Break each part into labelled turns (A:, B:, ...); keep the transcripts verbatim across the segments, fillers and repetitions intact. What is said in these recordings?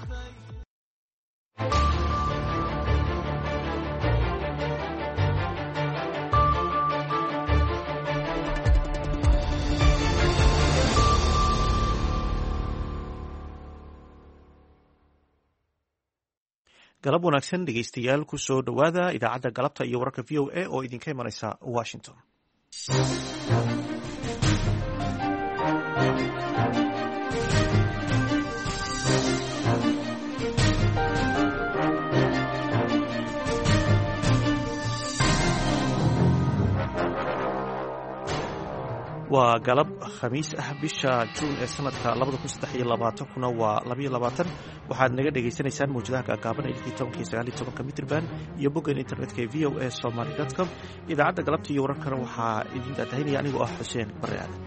A: galab wanaagsan dhegeystayaal ku soo dhowaada idaacadda galabta iyo wararka v o a oo idinka imanaysa washington. waa galab khamiis ah bisha juun ee sanadka labada kun saddex iyo labaatan kuna waa labayo labaatan waxaad naga dhagaysanaysaan mawjadaha gaagaaban ee lix iyo tobanka iyo sagaal iyo tobanka mitrban iyo boggan internetka ee v o a somaly dot com. idaacadda galabta iyo wararkana waxaa idin daadahinaya anigoo ah xuseen barre aadan.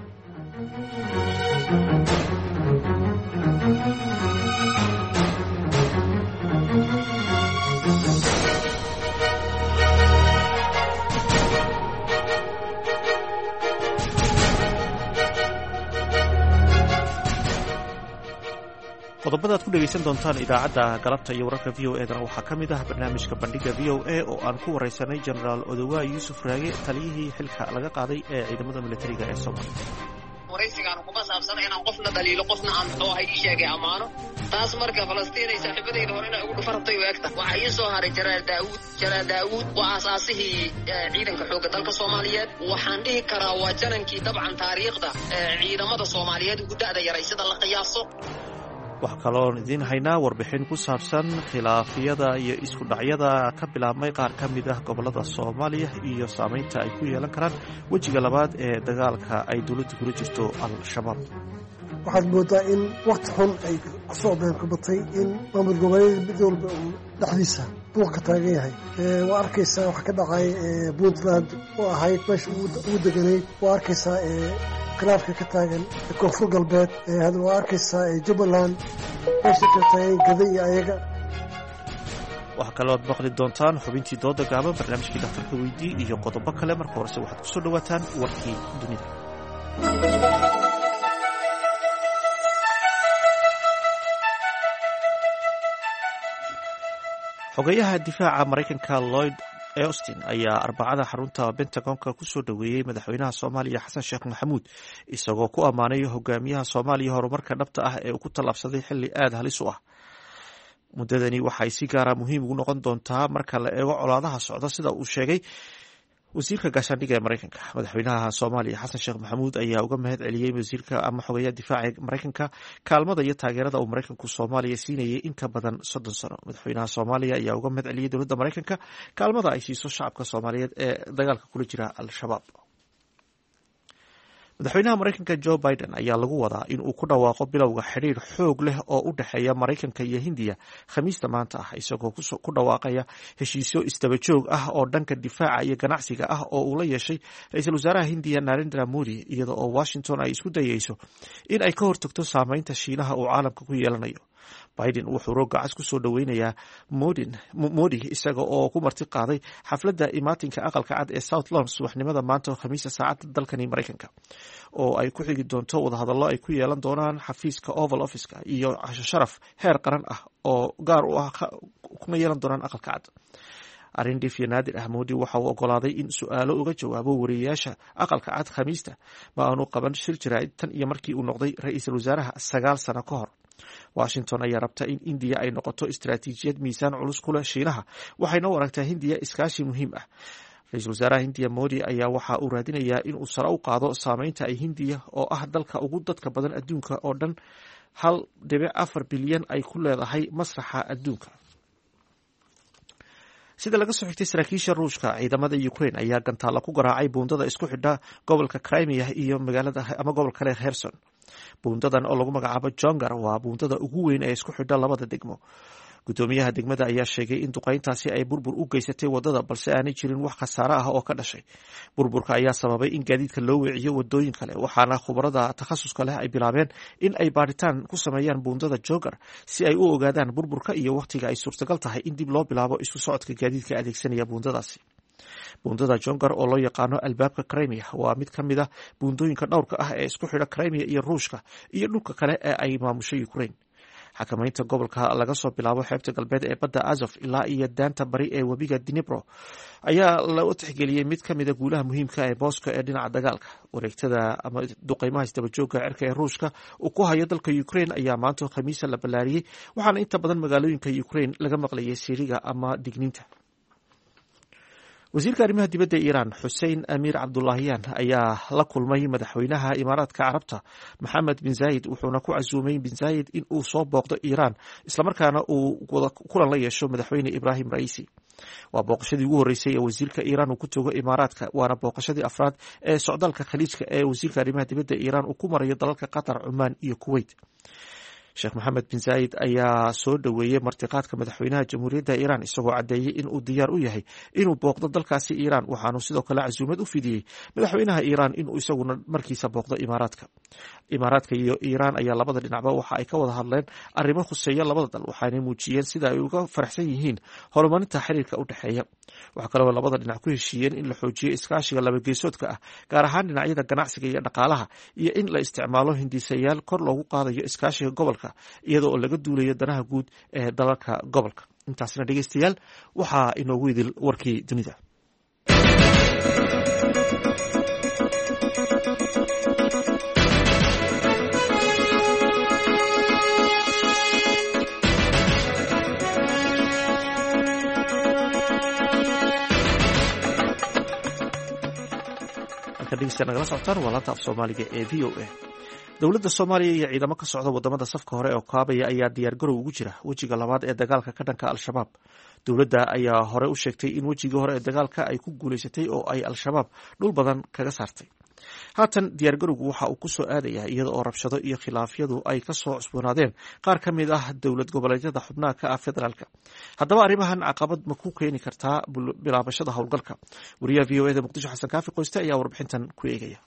A: qodobada ad ku dhegaysan doontaan idaacadda galabta iyo wararka v o edana waxaa ka mid ah barnaamijka bandhiga v o a oo aan ku waraysanay jenaraal odowaa yuusuf raage taliyihii xilka laga qaaday ee ciidamada militariga ee soomaaliya.
B: waraysigaan kuma saabsana inaan qofna dhaliilo qofna aan muxuu ahay ii sheegay ammaano taas marka falastiin ay saaxiibadayda hore inay ugu dhufartay u egta waxaa ii soo haray jaraal daawuud jaraal daawuud waa aasaasihii ciidanka xoogga dalka soomaaliyeed. waxaan dhihi karaa waa janankii dabcan taariikhda ciidamada soomaaliyeed ugu da'da yaray sida la qiyaaso.
A: waxaa kaloon idiin haynaa warbixin ku saabsan khilaafyada iyo isku dhacyada ka bilaabmay qaar ka mid ah gobollada soomaaliya iyo saamaynta ay ku yeelan karaan wejiga labaad ee dagaalka ay dowladdu kula jirto al-shabaab.
C: waxaad moodaa in wakti xun ay kusoo beenkubatay in maamul goboleed mid walba uu dhexdiisa buuq ka taagan yahay. waa arkaysaa waxa ka dhacay puntland oo ahayd meesha ugu deganayd. waa arkaysaa khilaafka ka taagan koonfur galbeed. waa arkaysaa jubbaland meesha ka taagan gada iyo ayaga.
A: waxaa kalooad maqli doontaan xubintii dooda gaaban, barnaamijkii dhakhtarka weydii iyo qodobo kale. marka horese waxaad kusoo dhawaataan warkii dunida. xogayaha difaaca maraykanka lloyd austin ayaa arbacada xarunta bentagonka kusoo dhoweeyey madaxweynaha soomaaliya xasan sheekh maxamuud isagoo ku ammaanay hogaamiyaha soomaaliya horumarka dhabta ah ee uu ku tallaabsaday xilli aada halis u ah. muddadani waxay si gaara muhiim ugu noqon doontaa marka la eego colaadaha socda, sida uu sheegay wasiirka gaashaandhigga ee maraykanka. madaxweynaha soomaaliya xasan sheekh maxamuud ayaa uga mahad celiyey wasiirka ama xogeeyaha difaaca maraykanka kaalmada iyo taageerada uu maraykanku soomaaliya siinayay in ka badan soddon sano. madaxweynaha soomaaliya ayaa uga mahad celiyey dowladda maraykanka kaalmada ay siiso shacabka soomaaliyeed ee dagaalka kula jira al-shabaab. madaxweynaha maraykanka joe biden ayaa lagu wadaa in uu ku dhawaaqo bilowga xidhiir xoog leh oo u dhexeeya maraykanka iyo hindiya khamiista maanta ah, isagoo ku dhawaaqaya heshiisyo isdaba joog ah oo dhanka difaaca iyo ganacsiga ah oo uu la yeeshay ra-iisul wasaaraha hindiya narendra modi, iyada oo washington ay isku dayeyso in ay ka hortagto saameynta shiinaha uu caalamka ku yeelanayo. biden wuxuu roogacas ku soo dhoweynayaa modi isaga oo ku marti qaaday xafladda imaatinka aqalka cad ee south lons subaxnimada maanta khamiisa saacadda dalkani maraykanka, oo ay ku xigi doonto wadahadallo ay ku yeelan doonaan xafiiska oval officeka iyo casho sharaf heer qaran ah oo gaar u ah kuna yeelan doonaan aqalka cad. arindhif iyo naadir ah modi waxa uu ogolaaday in su-aalo uga jawaabo wariyeyaasha aqalka cad khamiista, ma aanu qaban shir jaraa'id tan iyo markii uu noqday ra-iisul wasaaraha sagaal sano ka hor. washington ayaa rabta in indiya ay noqoto istaraatiijiyad miisaan culus ku leh shiinaha, waxayna u aragtaa hindiya iskaashi muhiim ah. ra-iisul wasaaraha hindiya modi ayaa waxa uu raadinayaa in uu sare u qaado saameynta ay hindiya oo ah dalka ugu dadka badan adduunka oo dhan hal dhibic afar bilyan ay ku leedahay masraxa adduunka. sida laga soo xigtay saraakiisha ruushka, ciidamada ukraine ayaa gantaalla ku garaacay buundada isku xidha gobolka crimea iyo magaalada ama gobol kale kherson. buundadan oo lagu magacaabo jongar waa buundada ugu weyn ee isku xidha labada degmo. gudoomiyaha degmada ayaa sheegay in duqayntaasi ay burbur u geysatay wadada, balse aanay jirin wax khasaare ah oo ka dhashay. burburka ayaa sababay in gaadiidka loo weeciyo wadooyin kale, waxaana khubarada takhasuska leh ay bilaabeen in ay baaritaan ku sameeyaan buundada jongar si ay u ogaadaan burburka iyo wakhtiga ay suurtagal tahay in dib loo bilaabo isku socodka gaadiidka adeegsanaya buundadaasi. buundada jongar oo loo yaqaano albaabka crimea waa mid ka mid ah buundooyinka dhowrka ah ee isku xidha crimea iyo ruushka iyo dhulka kale ee ay maamushay ukraine. xakamaynta gobolka laga soo bilaabo xeebta galbeed ee badda Azov ilaa iyo daanta bari ee webiga Dnipro ayaa loo tixgeliyey mid ka mid a guulaha muhiimka ee Moscow ee dhinaca dagaalka. Wareegtada ama duqeymaha isdabajooga cirka ee Ruushka uu ku hayo dalka Ukraine ayaa maanta Khamiista la ballaariyey, waxaana inta badan magaalooyinka Ukraine laga maqlayay siriga ama digniinta. wasiirka arrimaha dibadda ee Iran Hussein Amir Abdullahian ayaa la kulmay madaxweynaha Imaaraadka Carabta Mohammed bin Zayed, wuxuuna ku casuumay bin Zayed in uu soo booqdo Iran islamarkaana uu kulan la yeesho madaxweyne Ibrahim Raisi. waa booqashadii ugu horeysay ee wasiirka Iran uu ku tago Imaaraadka, waana booqashadii afraad ee socdaalka khaliijka ee wasiirka arrimaha dibadda ee Iran uu ku marayo dalalka Qatar, Cumaan iyo Kuwait. Sheekh Mohammed bin Zayed ayaa soo dhaweeyey martiqaadka madaxweynaha Jamhuuriyadda Iran, isagoo cadeeyey in uu diyaar u yahay inuu booqdo dalkaasi Iran, waxaanu sidoo kale casuumad u fidiyey madaxweynaha Iran inuu isaguna markiisa booqdo Imaaraadka. Imaaraadka iyo Iran ayaa labada dhinacba waxa ay ka wada hadleen arrimo khuseeya labada dal, waxaanay muujiyeen sida ay uga faraxsan yihiin horumarinta xiriirka u dhexeeya. Waxaa kaloo labada dhinac ku heshiiyeen in la xoojiyo iskaashiga labageesoodka ah, gaar ahaan dhinacyada ganacsiga iyo dhaqaalaha, iyo in la isticmaalo hindisayaal kor loogu qaadayo iskaashiga gobolka iyada oo laga duulayo danaha guud ee dalalka gobolka. Intaasna dhegeystayaal waxaa inoogu idil warkii dunida. nagala socotaan waa laanta af soomaaliga ee v o a. dowladda Soomaaliya iyo ciidamo ka socda wadamada safka hore oo kaabaya ayaa diyaar garow ugu jira wejiga labaad ee dagaalka ka dhanka al-shabaab. dowladda ayaa hore u sheegtay in wejigii hore ee dagaalka ay ku guulaysatay oo ay al-shabaab dhul badan kaga saartay. haatan diyaar garowgu waxa uu ku soo aadaya iyada oo rabshado iyo khilaafyadu ay ka soo cusboonaadeen qaar ka mid ah dowlad goboleedyada xubnaha ka ah federaalka. haddaba arrimahan caqabad ma ku keeni kartaa bilaabashada howlgalka? wariyaha v o e da Muqdisho Xasan Kaafi Qoyste ayaa warbixintan ku eegaya.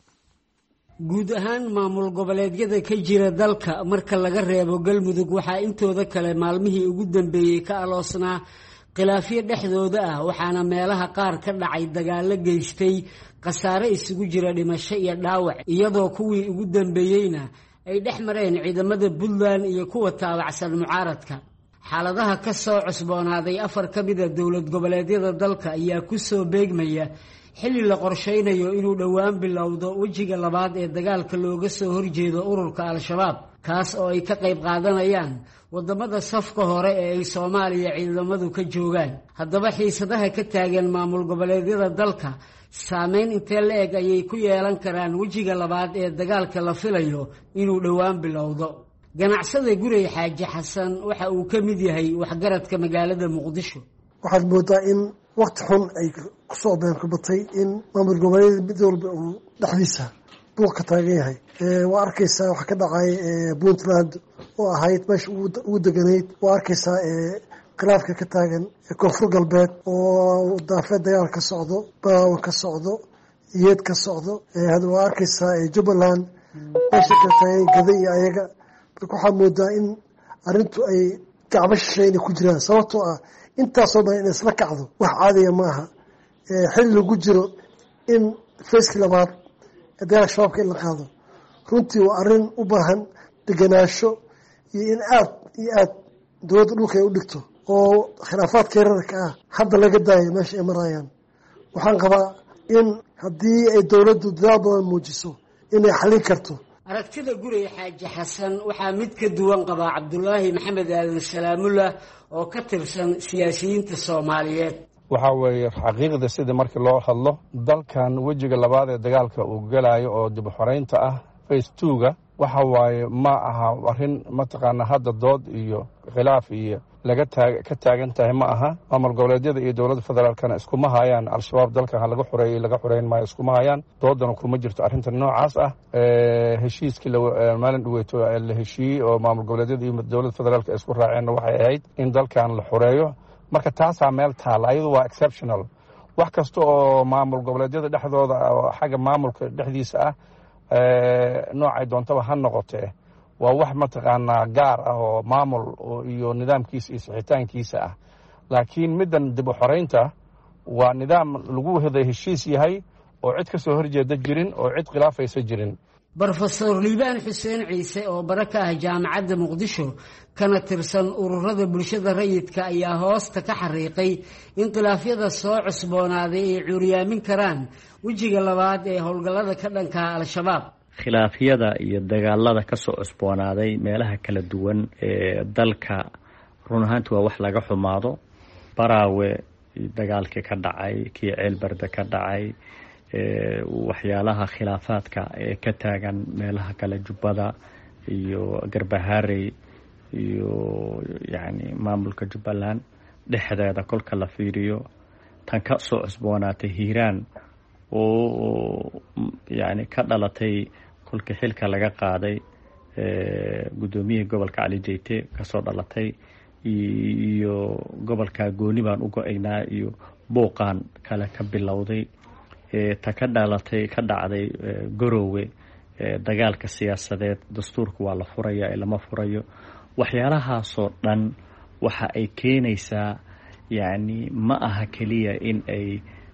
D: guud ahaan maamul goboleedyada ka jira dalka marka laga reebo Galmudug waxaa intooda kale maalmihii ugu dambeeyey ka aloosnaa khilaafyo dhexdooda ah, waxaana meelaha qaar ka dhacay dagaalo geystay khasaare isugu jira dhimasho iyo dhaawac, iyadoo kuwii ugu dambeeyeyna ay dhex mareen ciidamada Puntland iyo kuwa taabacsan mucaaradka. xaaladaha ka soo cusboonaaday afar ka mid a dowlad goboleedyada dalka ayaa ku soo beegmaya xilli la qorsheynayo inuu dhowaan bilowdo wejiga labaad ee dagaalka looga soo horjeedo ururka al-shabaab, kaas oo ay ka qayb qaadanayaan wadamada safka hore ee ay Soomaaliya ciidamadu ka joogaan. haddaba xiisadaha ka taagan maamul goboleedyada dalka saameyn intee la eg ayay ku yeelan karaan wejiga labaad ee dagaalka la filayo inuu dhowaan bilowdo? ganacsade Gurey Xaaji Xasan waxa uu ka mid yahay waxgaradka magaalada Muqdisho.
C: waxaad moodaa in waqti xun ay kusoo been ku batay in maamul goboleedyada mid walba uu dhexdiisa buuq ka taagan yahay. waa arkaysaa waxa ka dhacay Puntland oo ahayd meesha ugu deganayd. waa arkaysaa khilaafka ka taagan koonfur galbeed oo daafeed dagaal ka socdo, baawan ka socdo, iyad ka socdo. hadda waa arkaysaa Jubbaland meesha ka taagan Gada iyo ayaga. marka waxaad moodaa in arrintu ay gacmo shisheeyna ku jiraan, sababtoo ah intaasoo dhan in isla kacdo wax caadiya ma aha. xilli lagu jiro in feeski labaad ee dagaalka shabaabka in la qaado, runtii waa arrin u baahan degenaansho iyo in aad iyo aad dowladda dhulka ay u dhigto oo khilaafaadka yararka ah hadda laga daayo meesha ay marayaan. waxaan qabaa in haddii ay dowladdu dadaal badan muujiso inay xallin karto.
D: aragtida Gurey Xaaji Xasan waxaa mid ka duwan qabaa Cabdulaahi Maxamed Aadan Salaamullah oo ka tirsan siyaasiyiinta Soomaaliyeed.
E: waxa weeye xaqiiqda sida markii loo hadlo dalkan wejiga labaad ee dagaalka uu galayo oo dib u xoreynta ah phase two-ga waxa waaye ma aha arrin mataqaana hadda dood iyo khilaaf iyo laga taag ka taagan tahay ma aha. maamul goboleedyada iyo dowladda federaalkana iskuma hayaan al-shabaab dalka ha laga xoreeyay laga xoreyn maayo, iskuma hayaan, doodana kuma jirto arrinta noocaas ah. heshiiskii maalin dhaweeto la heshiiyey oo maamul goboleedyada iyo dowladda federaalka isku raaceenna waxay ahayd in dalkan la xoreeyo. marka taasaa meel taala, ayadu waa exceptional. wax kasta oo maamul goboleedyada dhexdooda oo xagga maamulka dhexdiisa ah noocay doontaba ha noqotee waa wax mataqaanaa gaar ah oo maamul iyo nidaamkiisa iyo sixitaankiisa ah. laakiin middan dib u xoreynta waa nidaam lagu wada heshiis yahay oo cid ka soo horjeeda jirin oo cid khilaafaysa jirin.
D: brofesor liibaan xuseen ciise oo bara ka ah jaamacadda muqdisho kana tirsan ururada bulshada rayidka ayaa hoosta ka xariiqay in khilaafyada soo cusboonaaday ay curyaamin karaan wejiga labaad ee howlgallada ka dhanka al-shabaab.
F: khilaafyada iyo dagaalada kasoo cusboonaaday meelaha kala duwan ee dalka run ahaanti waa wax laga xumaado. baraawe dagaalkii ka dhacay, kii ceelbarda ka dhacay, waxyaalaha khilaafaadka ee ka taagan meelaha kale jubbada iyo garbaharey iyo yani maamulka jubbaland dhexdeeda kolka la fiiriyo, tan ka soo cusboonaatay hiiraan oo yani ka dhalatay kolka xilka laga qaaday gudoomiyihii gobolka Cali Jeyte kasoo dhalatay, iyo gobolka gooni baan u go-aynaa iyo booqaan kale ka bilowday, ta ka dhalatay ka dhacday Garowe dagaalka siyaasadeed, dastuurka waa la furaya ee lama furayo. waxyaalahaasoo dhan waxa ay keenaysaa yani ma aha keliya in ay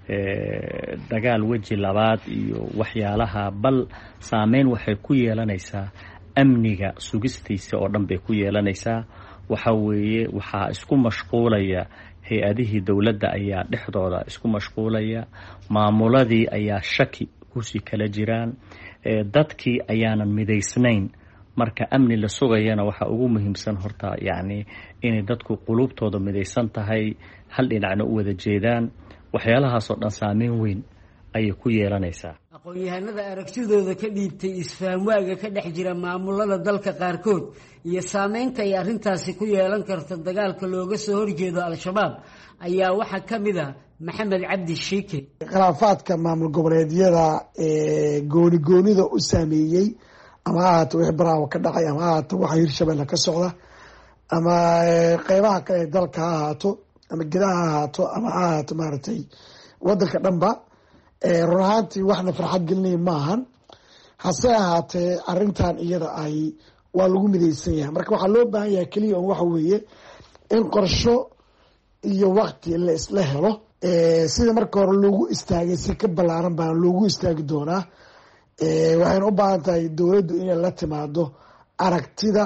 F: dagaal weji labaad iyo waxyaalaha, bal saameyn waxay ku yeelanaysaa amniga sugistiisa oo dhan bay ku yeelanaysaa. waxa weeye waxaa isku mashquulaya hay-adihii dowladda ayaa dhexdooda isku mashquulaya, maamuladii ayaa shaki kusii kala jiraan, dadkii ayaanan midaysnayn. marka amni la sugayana waxaa ugu muhiimsan horta yani inay dadku qulubtooda midaysan tahay, hal dhinacna u wada jeedaan. waxyaalahaasoo dhan saameyn weyn ayay ku yeelanaysaa.
D: aqoon-yahanada aragtidooda ka dhiibtay isfahamwaaga ka dhex jira maamulada dalka qaarkood iyo saameynta ay arrintaasi ku yeelan karta dagaalka looga soo horjeedo al-shabaab ayaa waxaa ka mid a maxamed cabdi shiike.
C: khilaafaadka maamul goboleedyada ee gooni goonida u saameeyey, ama ha ahaato wixii baraawo ka dhacay, ama ha ahaato waxa hirshabelle ka socda, ama qeybaha kale ee dalka ha ahaato, ama gedaha ha ahaato, ama ha ahaato maaragtay wadanka dhanba, run ahaantii waxna farxad gelinaya ma ahan. hase ahaatee arrintan iyada ay waa lagu midaysan yahay. marka waxaa loo baahan yahay keliya on waxa weeye in qorsho iyo wakti la isla helo, sida marka hore loogu istaagay si ka ballaaran baan loogu istaagi doonaa. waxayna u baahan tahay dowladdu inay la timaado aragtida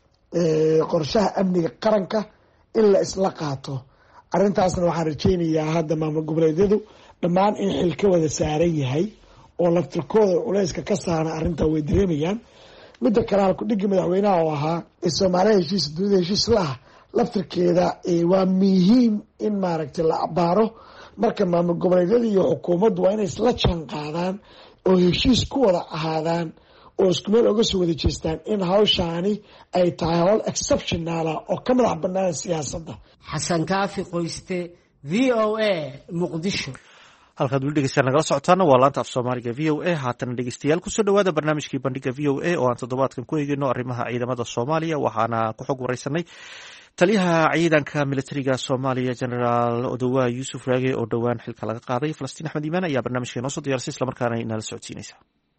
C: qorshaha amniga qaranka in la isla qaato. arrintaasna waxaan rajaynayaa hadda maamul goboleedyadu dhammaan in xil ka wada saaran yahay oo laftirkooda culeyska ka saaran arrintaa way dareemayaan. midda kale halkudhigii madaxweynaha oo ahaa ee soomaaliya heshiis dunida heshiis la ah laftirkeeda waa muhiim in maaragtay la abaaro. marka maamul goboleedyada iyo xukuumaddu waa inay isla jaan qaadaan oo heshiis ku wada ahaadaan oo isku meel oga soo wada jeestaan in hawshaani ay tahay hawl exceptionala oo ka madax bannaan siyaasadda.
D: xasan kaafi qoyste, v o a muqdisho.
A: halkaad weli dhegeystayaal nagala socotaana waa laanta af soomaaliga v o a. haatana dhegeystayaal kusoo dhawaada barnaamijkii bandhiga v o a oo aan toddobaadkan ku eegeyno arrimaha ciidamada soomaaliya. waxaana ku xog wareysanay taliyaha ciidanka militariga soomaaliya genaraal odowaa yuusuf raage oo dhowaan xilka laga qaaday. falastiin axmed iimaan ayaa barnaamijka inoo soo diyaarisay islamarkaana inala socodsiinaysa.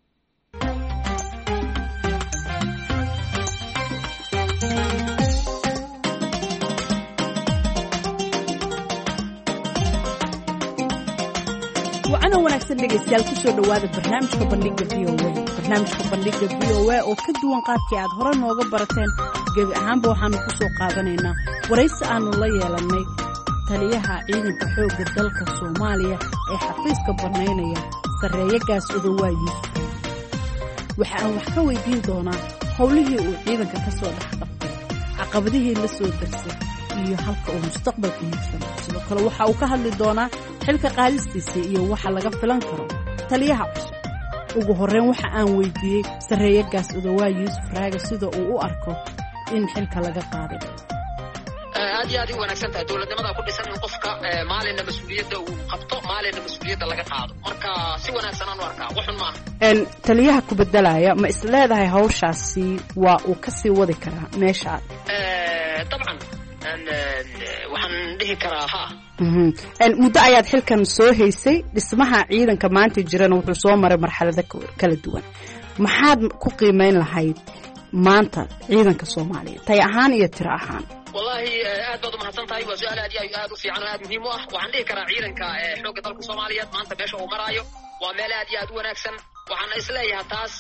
G: wacana wanaagsan dhegeystayaal kusoo dhawaada barnaamijka bandhiga v o a. barnaamijka bandhiga v o a oo ka duwan qaabkii aad hore nooga barateen, gebi ahaanba waxaanu ku soo qaadanaynaa waraysi aanu la yeelannay taliyaha ciidanka xoogga dalka soomaaliya ee xafiiska bannaynaya sarreeyagaas odowaa yuusuf. waxa aan wax ka weydiin doonaa howlihii uu ciidanka ka soo dhex qabtay, caqabadihii la soo darsay iyo halka uu mustaqbalka hiigsan. sidoo kale waxa uu ka hadli doonaa xilka qaadistiisa iyo waxa laga filan karo taliyaha cusub. ugu horreyn waxa aan weydiiyey sarreeyagaas odowaa yuusuf raage sida uu u arko in xilka laga qaaday.
B: aad iyo aad u wanaagsan tahay dowladnimada ku dhisan in qofka maalinna mas-uuliyadda uu qabto, maalinna mas-uuliyadda laga qaado. marka si wanaagsan aan u arkaa, waxun maaha.
G: taliyaha ku bedelaya ma is leedahay hawshaasi waa uu ka sii wadi karaa meeshaad?
B: dabcan waxaan dhihi karaa ha.
G: muddo ayaad xilkan soo haysay, dhismaha ciidanka maanta jirana wuxuu soo maray marxalado kala duwan. maxaad ku qiimeyn lahayd maanta ciidanka soomaaliya tay ahaan iyo tiro ahaan?
B: wallahi aad baad u mahadsan tahay. waa su-aal aad iyo aad u fiican oo aad muhiim u ah. waxaan dhihi karaa ciidanka xoogga dalka soomaaliyeed maanta meesha uu maraayo waa meel aad iyo aad u wanaagsan. waxaan isleeyahay taas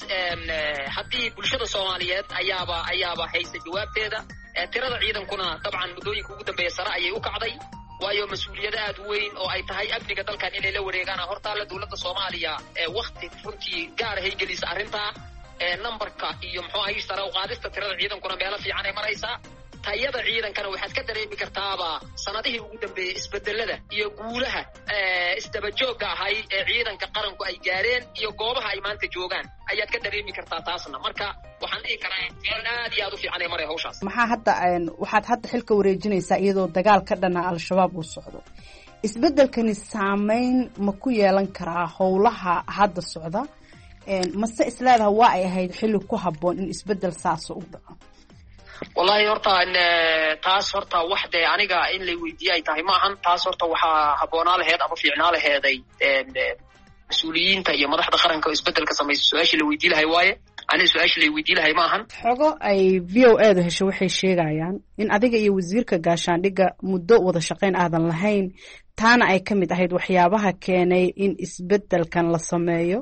B: haddii bulshada Soomaaliyeed ayaaba ayaaba haysta jawaabteeda tirada ciidankuna dabcan muddooyinka ugu dambeeya sare ayay u kacday waayo mas'uuliyad aad weyn oo ay tahay amniga dalkan inay la wareegaan horta la dawladda Soomaaliya ee waqti runtii gaar ah ay gelisay arrinta ee numberka iyo muxuu ahay sare u qaadista tirada ciidankuna meel fiican ay maraysaa tayada ciidankana waxaad ka dareemi kartaaba sanadihii ugu dambeeyay isbedelada iyo guulaha ee isdaba joogga ahay ee ciidanka qaranku ay gaareen iyo goobaha ay maanta joogaan ayaad ka dareemi kartaa taasna marka waxaan dhihi karaa in aad iyo aad u fiican ay maray hawshaas
G: maxaa hadda waxaad hadda xilka wareejinaysaa iyadoo dagaal ka dhana al-shabaab uu socdo isbedelkani saameyn ma ku yeelan karaa howlaha hadda socda mase isleedaha waa ay ahayd xilli ku habboon in isbedel saas u dhaco
B: wallahi horta taas horta waxde aniga in la weydiiyay tahay ma ahan taas horta waxa habboonaa lahayd ama fiicnaa lahayd mas'uuliyiinta iyo madaxda qaranka oo isbedelka sameeyay su'aasha la weydiin lahay waaye ani su'aasha la weydiin lahay ma ahan
G: xogo ay V O A da hesho waxay sheegayaan in adiga iyo wasiirka gaashaandhigga muddo wada shaqayn aadan lahayn taana ay ka mid ahayd waxyaabaha keenay in isbedelkan la sameeyo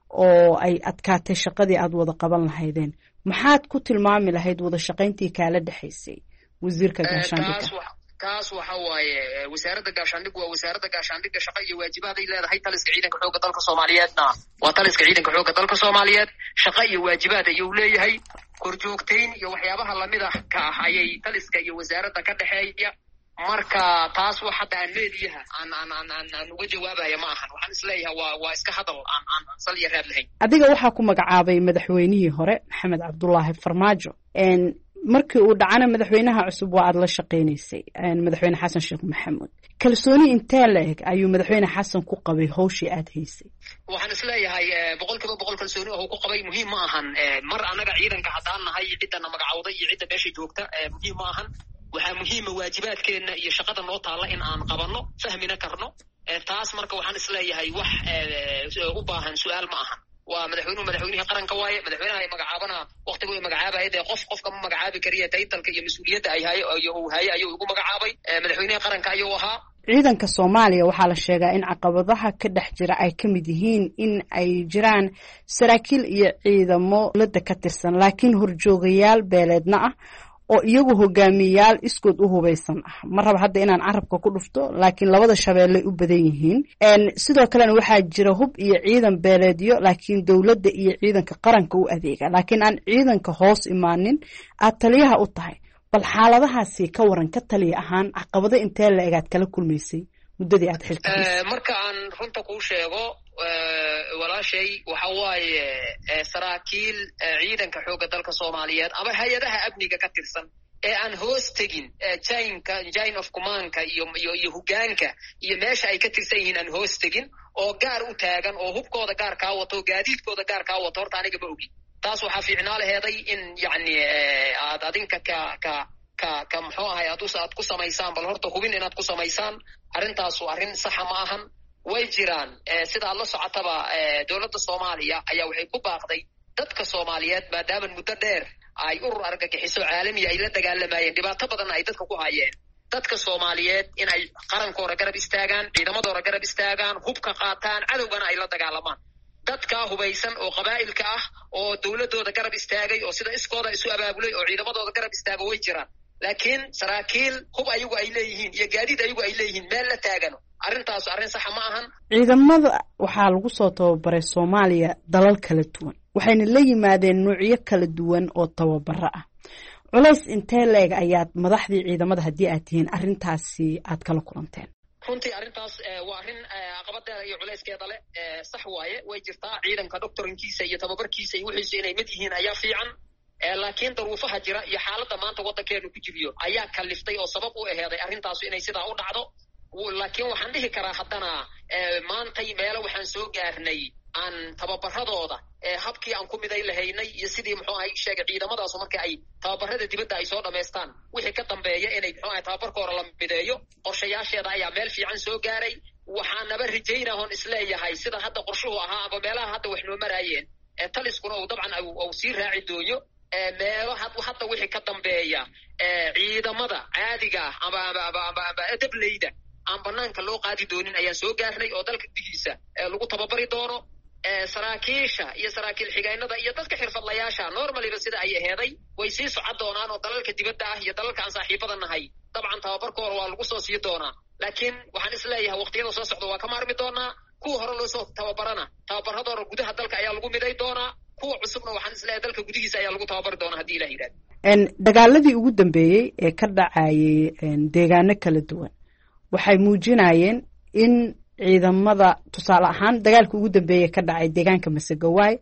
G: oo ay adkaatay shaqadii aad wada qaban lahaydeen maxaad ku tilmaami lahayd wada shaqayntii kaala dhaxaysay wasiirka gaashaandhigga
B: taas waxa waaye wasaaradda gaashaandhigga waa wasaaradda gaashaandhigga shaqo iyo waajibaad ay leedahay taliska ciidanka xoogga dalka Soomaaliyeedna waa taliska ciidanka xoogga dalka Soomaaliyeed shaqo iyo waajibaad ayuu leeyahay korjoogteyn iyo waxyaabaha lamid ah ka ah ayay taliska iyo wasaaradda ka dhaxeeya marka taas wax hadda aan leeyahay aan aan aan aan uga jawaabaya ma ahan waxaan isleeyahay waa waa iska hadal aan aan sal iyo raad lahayn
G: adiga waxaa ku magacaabay madaxweynihii hore Maxamed Cabdullaahi Farmaajo een markii uu dhacana madaxweynaha cusub waa aad la shaqeynaysay madaxweyne Xasan Sheekh Maxamuud kalsooni intee leeg ayuu madaxweyne Xasan ku qabay hawshii aad haysay
B: waxaan isleeyahay boqolkiiba boqol kalsooni oo ku qabay muhiim ma ahan mar anaga ciidanka hadaan nahay cidana magacawday iyo cidda meesha joogta muhiim ma ahan waxaa muhiima waajibaadkeena iyo shaqada noo taala in aan qabanno fahmina karno taas marka waxaan isleeyahay wax u baahan su'aal ma ahan waa madaxweynuhu madaxweynaha qaranka waaye madaxweynaha ay magacaabana waqtigu ay magacaabayay ee qof qofka ma magacaabi kariya taytalka iyo mas'uuliyadda ay hayo iyo uu hayo ayuu ugu magacaabay madaxweynaha qaranka ayuu ahaa
G: ciidanka Soomaaliya waxaa la sheegaa in caqabadaha ka dhex jira ay ka mid yihiin in ay jiraan saraakiil iyo ciidamo dawladda ka tirsan laakiin horjoogayaal beeleedna ah oo iyagu hogaamiyayaal iskood u hubaysan ah ma raba hadda inaan carabka ku dhufto laakiin labada shabeelle u badan yihiin een sidoo kale waxaa jira hub iyo ciidan beeleedyo laakiin dawladda iyo ciidanka qaranka u adeega laakiin aan ciidanka hoos imaanin aad taliyaha u tahay bal xaaladahaasi ka waran ka taliya ahaan caqabado intee la egaad kala kulmaysay muddadii aad xilka haysay
B: marka aan runta kuu sheego walaashay waxa waaye saraakiil ciidanka xoogga dalka Soomaaliyeed ama hay'adaha amniga ka tirsan ee aan hoos tegin chainka chain of command-ka iyo iyo iyo hoggaanka iyo meesha ay ka tirsan yihiin aan hoos tegin oo gaar u taagan oo hubkooda gaar ka wato gaadiidkooda gaar ka wato horta aniga ma ogi taas waxa fiicnaa laheeday in yacni aad adinka ka ka ka ka muxuu ahay aad aad ku samaysaan bal horta hubin inaad ku samaysaan arrintaas waa arrin sax ma ahan way jiraan sidaa la socotaba dawladda Soomaaliya ayaa waxay ku baaqday dadka Soomaaliyeed maadaama muddo dheer ay urur argagixiso caalami ay la dagaalamayeen dhibaato badan ay dadka ku hayeen dadka Soomaaliyeed in ay qarankooda garab istaagaan ciidamadooda garab istaagaan hubka qaataan cadowgana ay la dagaalamaan dadka hubaysan oo qabaa'ilka ah oo dawladooda garab istaagay oo sida iskooda isu abaabulay oo ciidamadooda garab istaago way jiraan laakiin saraakiil hub ayagu ay leeyihiin iyo gaadiid ayagu ay leeyihiin meel la taagano arrintaas arrin sax ma ahan
G: ciidamada waxaa lagu soo tababaray Soomaaliya dalal kala duwan waxayna la yimaadeen nuucyo kala duwan oo tababaro ah culays intee leeg ayaad madaxdii ciidamada haddii aad tihiin arrintaasi aad kala kulanteen
B: runtii arrintaas waa arrin caqabadeeda iyo culayskeeda leh sax waaye way jirtaa ciidanka doctorinkiisa iyo tababarkiisa iyo wixiisa inay mid yihiin ayaa fiican laakiin daruufaha jira iyo xaaladda maanta waddankeenu ku jiriyo ayaa kaliftay oo sabab u aheeday arrintaas inay sidaa u dhacdo laakiin waxaan dhihi karaa haddana maantay meelo waxaan soo gaarnay aan tababaradooda habkii aan ku miday lahaynay iyo sidii muxuu ahay sheegay ciidamadaas markii ay tababarada dibadda ay soo dhameystaan wixii ka dambeeya inay muxuu ahay tababarkooda la mideeyo qorshayaasheeda ayaa meel fiican soo gaaray waxaanaba rajaynaa oon isleeyahay sida hadda qorshuhu ahaa ama meelaha hadda wax noo maraayeen taliskuna uu dabcan uu sii raaci dooyo meelo hadda wixii ka dambeeya ciidamada caadiga ah ama ama ama dableyda aan banaanka loo qaadi doonin ayaan soo gaarnay oo dalka gudihiisa lagu tababari doono saraakiisha iyo saraakiil xigeynada iyo dadka xirfadlayaasha normaliba sida ay aheeday way sii socon doonaan oo dalalka dibadda ah iyo dalalka aan saaxiibada nahay dabcan tababarkooda waa lagu soo sii doonaa laakiin waxaan isleeyahay waqtiyada soo socda waa ka maarmi doonaa kuwa hore loo soo tababarana tababaradooda gudaha dalka ayaa lagu miday doonaa kuwa cusubna waxaan isleeyahay dalka gudihiisa ayaa lagu tababari doonaa haddii ilah yidhahdo
G: dagaaladii ugu dambeeyey ee ka dhacayay deegaano kala duwan waxay muujinayeen in ciidamada tusaale ahaan dagaalka ugu dambeeyey ka dhacay deegaanka Masagawaay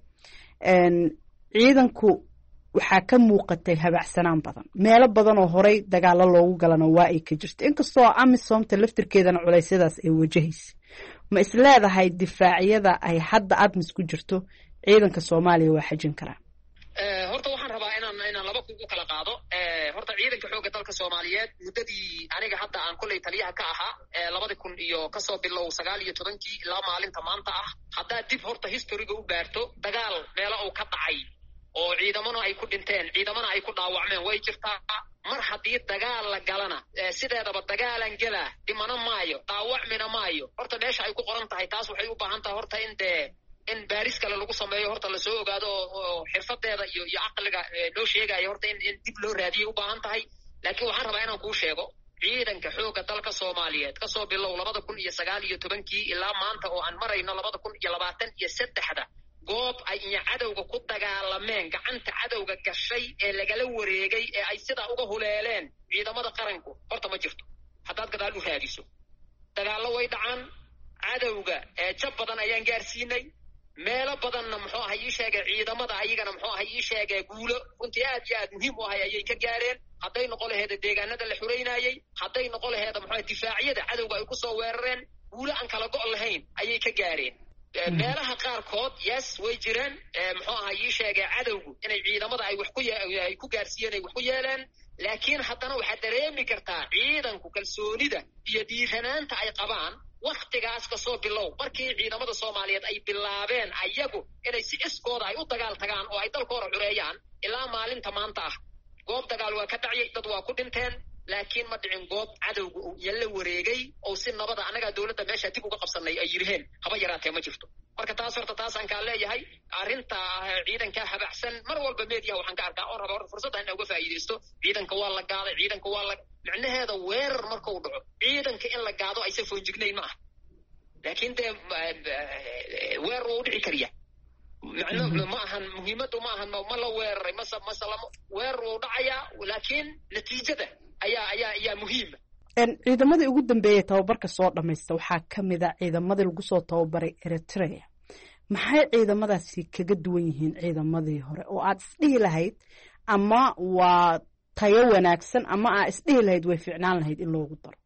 G: ciidanku waxaa ka muuqatay habacsanaan badan meelo badan oo horey dagaalo loogu galana waa ay ka jirto inkastoo amisoomta laftirkeedana culeysyadaas ay wajahaysa ma isleedahay difaacyada ay hadda admis ku jirto ciidanka Soomaaliya waa xajin karaan
B: horta waxaan rabaa inaan inaan laba ku kala qaado horta ciidanka xoogga dalka Soomaaliyeed muddadii aniga hadda aan kulay taliyaha ka ahaa labada kun iyo kasoo bilow sagaal iyo tobankii ilaa maalinta maanta ah haddaa dib horta historyga u baarto dagaal meelo uu ka dhacay oo ciidamana ay ku dhinteen ciidamana ay ku dhaawacmeen way jirtaa mar haddii dagaal la galana sideedaba dagaalan gala dhimana maayo dhaawacmina maayo horta meesha ay ku qoran tahay taas waxay u baahan tahay horta in dee in baaris kale lagu sameeyo horta lasoo ogaado oo xirfadeeda iyo iyo caqliga loo sheegayo horta in in dib loo raadiyay u baahan tahay laakiin waxaan rabaa inaan kuu sheego ciidanka xoogga dalka Soomaaliyeed kasoo bilow labada kun iyo sagaal iyo tobankii ilaa maanta oo aan marayno labada kun iyo labaatan iyo saddexda goob ay iyo cadowga ku dagaalameen gacanta cadowga gashay ee lagala wareegay ee ay sidaa uga huleeleen ciidamada qaranku horta ma jirto haddaad gadaal u raadiso dagaallo way dhacaan cadowga jab badan ayaan gaarsiinay meelo badanna muxuu ahay ii sheegay ciidamada ayagana muxuu ahay ii sheegay guulo runtii aad iyo aad muhiim u ahay ayay ka gaareen hadday noqon laheeda deegaanada la xureynayay hadday noqon laheeda muxuu difaacyada cadowga ay ku soo weerareen guulo aan kala go' lahayn ayay ka gaareen meelaha qaarkood yes way jireen muxuu ahay ii sheegay cadowgu inay ciidamada ay wax ku ay ku gaarsiiyeen ay wax ku yeeleen laakiin haddana waxaad dareemi kartaa ciidanku kalsoonida iyo dhiiranaanta ay qabaan waktigaas kasoo bilow markii ciidamada Soomaaliyeed ay bilaabeen ayagu inay si iskooda ay u dagaal tagaan oo ay dalkooda xureeyaan ilaa maalinta maanta ah goob dagaal waa ka dhacay dad waa ku dhinteen laakiin ma dhicin goob cadowga uu yalla wareegay oo si nabada anaga dawladda meesha dib uga qabsanay ay yiraheen haba yaraatee ma jirto marka taas horta taas aan ka leeyahay arrinta ciidanka habacsan mar walba meediyaha waxaan ka arkaa oo rabo fursadda in uga faa'iideysto ciidanka waa la gaaday ciidanka waa la macnaheeda weerar marka uu dhaco ciidanka in la gaado aysan foonjignayn ma aha laakiin dee weerar uu dhici kariya macno ma ahan muhiimadu ma ahan ma la weeraray mase mase lama weerar uu dhacayaa laakiin natiijada ayaa ayaa ayaa muhiima
G: ciidamadii ugu dambeeyay tababarka soo dhamaysta waxaa ka mid ah ciidamadii lagu soo tababaray Eritrea maxay ciidamadaasi kaga duwan yihiin ciidamadii hore oo aad isdhihi lahayd ama waa tayo wanaagsan ama aad isdhihi lahayd way fiicnaan lahayd in loogu daro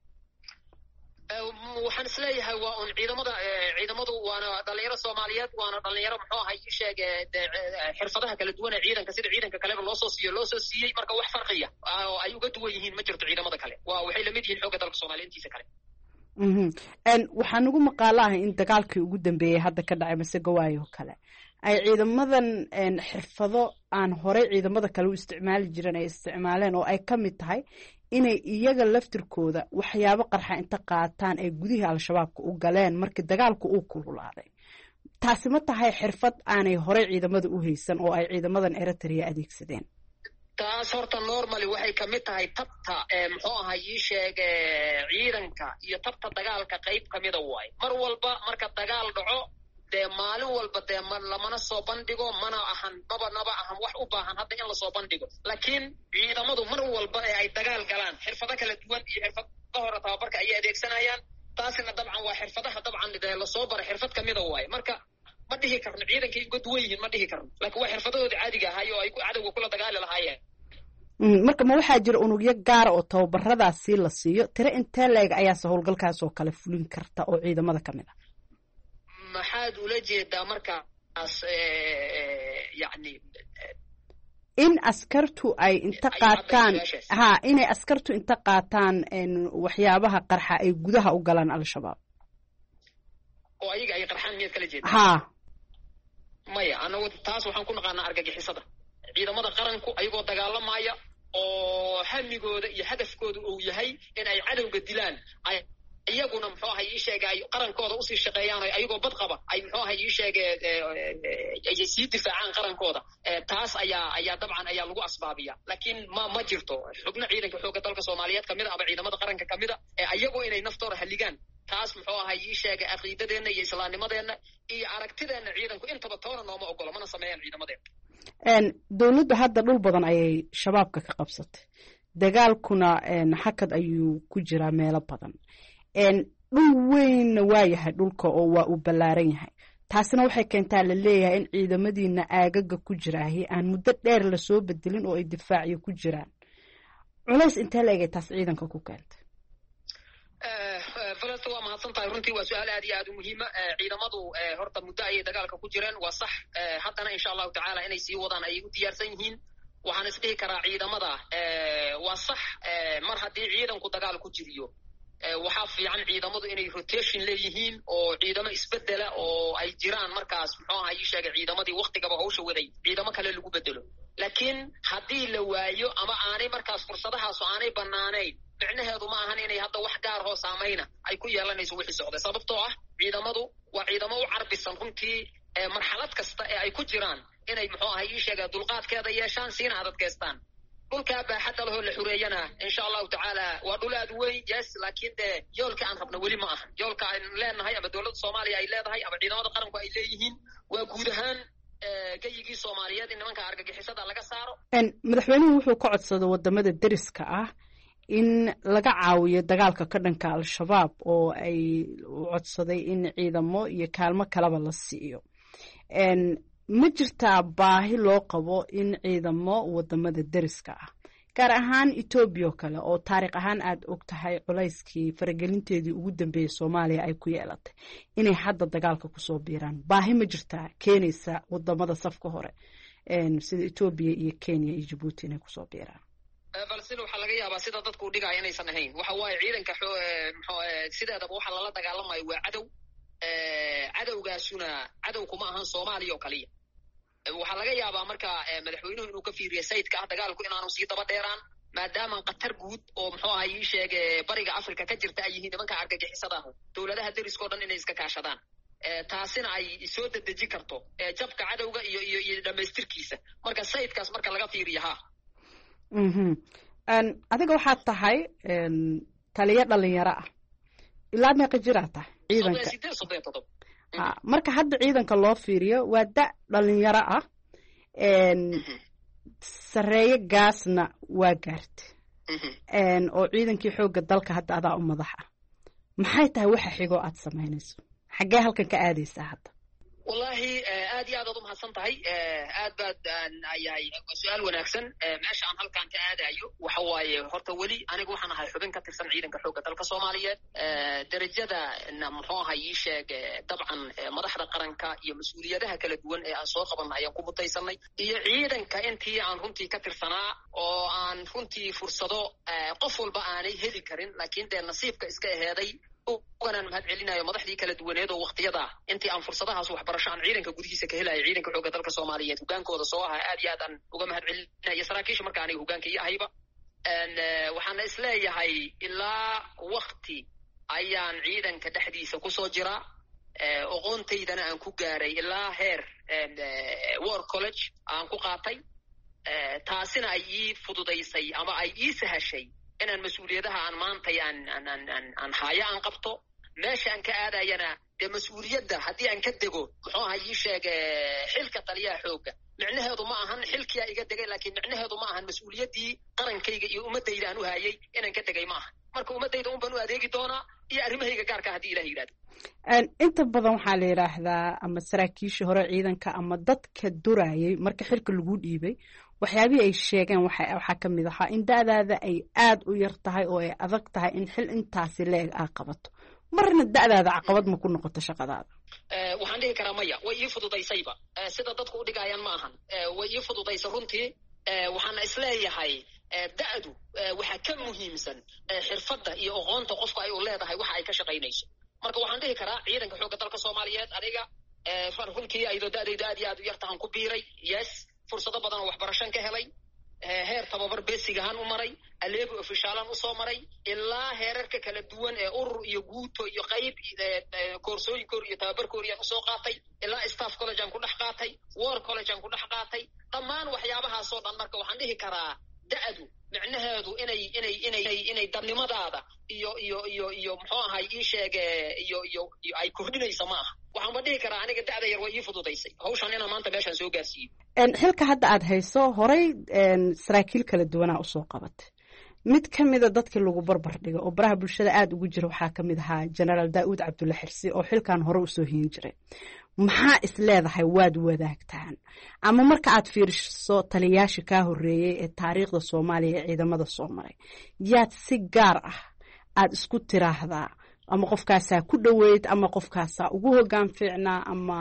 B: waxaan isleeyahay waa un ciidamada ciidamadu waana dhalinyaro Soomaaliyeed waana dhalinyaro muxuu ahay sheegay xirfadaha kala duwan ee ciidanka sida ciidanka kale loo soo siiyo loo soo siiyay marka wax farqiya oo ay uga duwan yihiin ma jirto ciidamada kale waa waxay la mid yihiin xoogga dalka Soomaaliyeed intiisa kale
G: mhm een waxaan ugu maqaalahay in dagaalkii ugu dambeeyay hadda ka dhacay Masagawaay oo kale ay ciidamadan een xirfado aan hore ciidamada kale u isticmaali jireen ay isticmaaleen oo ay ka mid tahay inay iyaga laftirkooda waxyaabo qarxa inta qaataan ay gudaha al-shabaabka u galeen markii dagaalku uu kululaaday taasi ma tahay xirfad aanay hore ciidamada u haysan oo ay ciidamadan Eritrea adeegsadeen
B: taas horta normally waxay ka mid tahay tabta muxuu ahay ii sheegay ciidanka iyo tabta dagaalka qayb ka mid ah way mar walba marka dagaal dhaco dee maalin walba dee man lamana soo bandhigo mana ahan naba naba ahan wax u baahan hadda in la soo bandhigo laakiin ciidamadu mar walba ee ay dagaal galaan xirfado kala duwan iyo xirfado hore tababarka ay adeegsanayaan taasina dabcan waa xirfadaha dabcan ee la soo baray xirfad kamid ah way marka ma dhihi karno ciidankii uga duwan yihiin ma dhihi karno laakiin waa xirfadooda caadiga ah oo ay cadawga kula dagaali lahaayeen
G: marka ma waxaa jira unugyo gaar oo tababaradaasi la siiyo tire intee leeg ayaa howlgalkaas oo kale fulin karta oo ciidamada kamid ah
B: maxaad ula jeedaa markaas yani
G: in askartu ay inta qaataan ha inay askartu inta qaataan waxyaabaha qarxa ay gudaha u galaan al-shabaab
B: oo ayaga ay qarxaan miyad kala jeedaa
G: ha
B: maya anagu taas waxaan ku naqaanaa argagixisada ciidamada qaranku ayagoo dagaalamaya oo hamigooda iyo hadafkooda uu yahay in ay cadowga dilaan ay iyaguna muxuu ahay ii sheegay ay qarankooda usii shaqeeyaan ayagoo bad qaba ay muxuu ahay ii sheegay ay sii difaacaan qarankooda taas ayaa ayaa dabcan ayaa lagu asbaabiya laakiin ma ma jirto xubno ciidanka xoogga dalka Soomaaliyeed kamid ah ama ciidamada qaranka kamid ah ayagoo inay naftooda haligaan taas muxuu ahay ii sheegay aqoontadeena iyo islaamnimadeena iyo aragtideena ciidanku intaba toona nooma ogola mana sameeyaan ciidamadeena
G: een dawladdu hadda dhul badan ayay shabaabka ka qabsatay dagaalkuna een xakad ayuu ku jiraa meelo badan een dhul weyn waa yahay dhulka oo waa u ballaaran yahay taasina waxay keentaa la leeyahay in ciidamadiina aagaga ku jiraahi aan muddo dheer la soo bedelin oo ay difaaciyo ku jiraan culays intee la egay taas ciidanka ku keentay
B: فلسطة waa mahadsan tahay runtii waa su'aal aad iyo aad u muhiim ah ciidamadu horta muddo ay dagaalka ku jireen waa sax haddana insha Allah ta'ala inay sii wadaan ay u diyaarsan yihiin waxaan isdhihi karaa ciidamada waa sax mar haddii ciidanku dagaal ku jiriyo waxaa fiican ciidamadu inay rotation leeyihiin oo ciidamo isbedela oo ay jiraan markaas muxuu ahaa ii sheegay ciidamadii waqtigaba hawsha waday ciidamo kale lagu bedelo laakiin haddii la waayo ama aanay markaas fursadahaas aanay banaanayn micnaheedu ma ahan inay hadda wax gaar oo saamayna ay ku yeelanayso wixii socday sababtoo ah ciidamadu waa ciidamo u carbisan runtii marxalad kasta ee ay ku jiraan inay muxuu ahaa ii sheegay dulqaadkeeda yeeshaan siina adadkeystaan dhulkaa baaxadda lahoo la xureeyana insha allahu tacaala waa dhul aad weyn yes laakiin dee yoolka aan rabna weli ma aha yoolka aan leenahay ama dowladda soomaaliya ay leedahay ama ciidamada qaranku ay leeyihiin waa guud ahaan gayigii soomaaliyeed in nimanka argagixisada laga saaro
G: madaxweynuhu wuxuu ka codsaday wadamada deriska ah in laga caawiyo dagaalka ka dhanka al-shabaab oo ay codsaday in ciidamo iyo kaalmo kaleba la siiyo ma jirtaa baahi loo qabo in ciidamo wadamada deriska ah gaar ahaan Ethiopia kale oo taariikh ahaan aad og tahay culayskii faragelinteedii ugu dambeeyay Soomaaliya ay ku yeelatay inay hadda dagaalka ku soo biiraan baahi ma jirtaa keenaysa wadamada safka hore sida Ethiopia iyo Kenya iyo Djibouti inay ku soo biiraan
B: balse waxa laga yaabaa sida dadku u dhigay inaysan ahayn waxa waaye ciidanka sideedaba waxa lala dagaalamayo waa cadow cadowgaasuna cadow kuma ahan Soomaaliya oo kaliya waxaa laga yaabaa marka madaxweynuhu inuu ka fiiriyo sayidka ah dagaalku inaanu sii daba dheeraan maadaama qatar guud oo muxuu ahaa ii sheegay bariga Afrika ka jirta ay yihiin nimanka argagixisada ah dowladaha deriska oo dhan inay iska kaashadaan taasina ay soo dedeji karto jabka cadowga iyo iyo iyo dhamaystirkiisa marka sayidkaas marka laga fiiriyo ha
G: mhm an adiga waxaad tahay taliye dhalinyaro ah ilaa meeqa jira tahay ciidanka ha marka hadda ciidanka loo fiiriyo waa da dhalinyaro ah een sareeyo gaasna waa gaartay een oo ciidankii xoogga dalka hadda adaa u madax ah maxay tahay waxa xigo aad sameynayso xagee halkan ka aadaysaa hadda
B: wallahi aad iyo aad u mahadsan tahay aad baad ayay su'aal wanaagsan meesha aan halkan ka aadayo waxa waaye horta wali anigu waxaan ahay xubin ka tirsan ciidanka xoogga dalka Soomaaliyeed darajada muxuu ahaa ii sheeg dabcan madaxda qaranka iyo mas'uuliyadaha kala duwan ee aan soo qabanay ayaan ku mutaysanay iyo ciidanka intii aan runtii ka tirsanaa oo aan runtii fursado qof walba aanay heli karin laakiin dee nasiibka iska aheeday uganaan mahad celinayo madaxdii kala duwaneed oo waqtiyada intii aan fursadahaas waxbarasho aan ciidanka gudihiisa ka helayo ciidanka xoogga dalka Soomaaliyeed hogaankooda soo ahaa aad iyo aad aan uga mahad celinayo saraakiisha marka aniga hogaanka iyo ahayba waxaan isleeyahay ilaa waqti ayaan ciidanka dhexdiisa ku soo jira aqoontaydana aan ku gaaray ilaa heer war college aan ku qaatay taasina ay ii fududaysay ama ay ii sahashay inaan mas'uuliyadaha aan maanta aan aan aan aan haya aan qabto meesha aan ka aadayana de mas'uuliyadda haddii aan ka dego muxuu ahaa ii sheeg xilka taliyaha xoogga micnaheedu ma ahan xilkiya iga degay laakiin micnaheedu ma ahan mas'uuliyaddii qarankayga iyo ummadayda aan u hayay inaan ka degay ma aha marka ummadayda un baan u adeegi doonaa iyo arrimahayga gaarka haddii ilaah yidhahdo
G: inta badan waxaa la yidhaahdaa ama saraakiishii hore ciidanka ama dadka durayay marka xilka lagu dhiibay waxyaabihii ay sheegeen waxaa ka mid ahaa in da'daada ay aad u yar tahay oo ay adag tahay in xil intaasi leeg aa qabato marna da'daada caqabad ma ku noqoto shaqadaada
B: waxaan dhihi karaa maya way ii fududaysayba sida dadku u dhigayaan ma ahan way ii fududaysa runtii waxaana isleeyahay da'du waxaa ka muhiimsan xirfadda iyo aqoonta qofka ay u leedahay waxa ay ka shaqaynayso marka waxaan dhihi karaa ciidanka xoogga dalka Soomaaliyeed aniga runtii ayadoo da'daydu aad iyo aad u yartahan ku biiray yes fursado badan oo waxbarasho ka helay heer tababar basic ahaan u maray aleebo ofishaalan u soo maray ilaa heerarka kala duwan ee urur iyo guuto iyo qayb koorsooyin koor iyo tababar kooriyaan u soo qaatay ilaa staff college aan ku dhex qaatay war college aan ku dhex qaatay dhammaan waxyaabahaasoo dhan marka waxaan dhihi karaa da'du micnaheedu inay inay inay inay dadnimadaada iyo iyo iyo iyo muxuu ahay ii sheege iyo iyo ay kordhinaysa ma aha waxaan ba dhihi karaa aniga da'da yar way ii fududaysay hawshan inaan maanta meeshaan soo gaarsiiyo
G: xilka hadda aad hayso horay saraakiil kala duwanaa usoo qabatay mid ka mida dadkii lagu barbar dhigo oo baraha bulshada aada ugu jira waxaa ka mid ahaa generaal daa'uud cabdulla xirsi oo xilkan hore usoo hiin jiray maxaa is leedahay waad wadaagtaan ama marka aad fiiriso taliyayaasha kaa horreeyey ee taariikhda soomaaliya ee ciidamada soo maray yaad si gaar ah aada isku tiraahdaa ama qofkaasaa ku dhoweyd ama qofkaasaa ugu hoggaan fiicnaa ama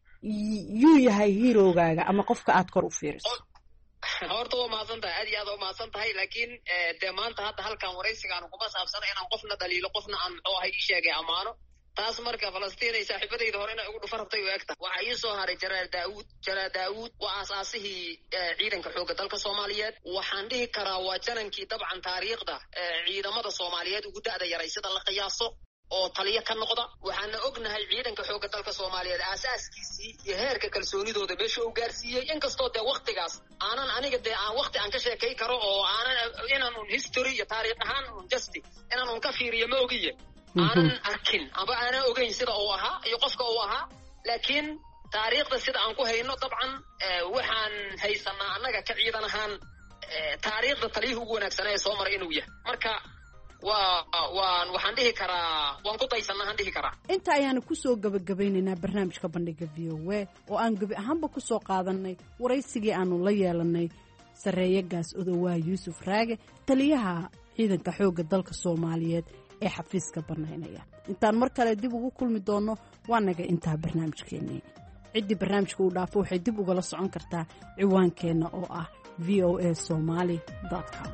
G: yuu yahay hiirogaaga ama qofka aad kor u fiiriso
B: horta waa mahadsan tahay aad iyo aad waa mahadsan tahay laakiin dee maanta hadda halkan waraysigaan kuma saabsana inaan qofna dhaliilo qofna aan muxuu ahay ii sheegay ammaano taas marka falastiin ay saaxiibadayda hore inay ugu dhufa rabtay u egta waxaa ii soo haray jenaraal daawuud jenaraal daawuud waa aasaasihii ciidanka xoogga dalka soomaaliyeed waxaan dhihi karaa waa janankii dabcan taariikhda ciidamada soomaaliyeed ugu da'da yaray sida la qiyaaso oo taliyo ka noqda waxaana ognahay ciidanka xoogga dalka soomaaliyeed aasaaskiisii iyo heerka kalsoonidooda meesha uu gaarsiiyey inkastoo dee waktigaas aanan aniga dee aan wakti aan ka sheekay karo oo aanan inaan un history iyo taariikh ahaan un justi inaan un ka fiiriyo ma ogiye aanan arkin aba aanan ogeyn sida uu ahaa iyo qofka uu ahaa laakiin taariikhda sida aan ku hayno dabcan waxaan haysanaa annaga ka ciidan ahaan taariikhda taliyihii ugu wanaagsanaa ee soo maray inuu yahay marka waa waan waxaan dhihi karaa waan ku daysanaa aan dhihi karaa
G: inta ayaanu kusoo gabagabaynaynaa barnaamijka bandhiga v o a oo aan gebi ahaanba kusoo qaadanay waraysigii aanu la yeelanay sarreeye gaas odowaa yuusuf raage taliyaha ciidanka xoogga dalka soomaaliyeed ee xafiiska banaynaya intaan mar kale dib ugu kulmi doono waa naga intaa barnaamijkeennii ciddii barnaamijka uu dhaafo waxay dib ugala socon kartaa ciwaankeenna oo ah v o a somali com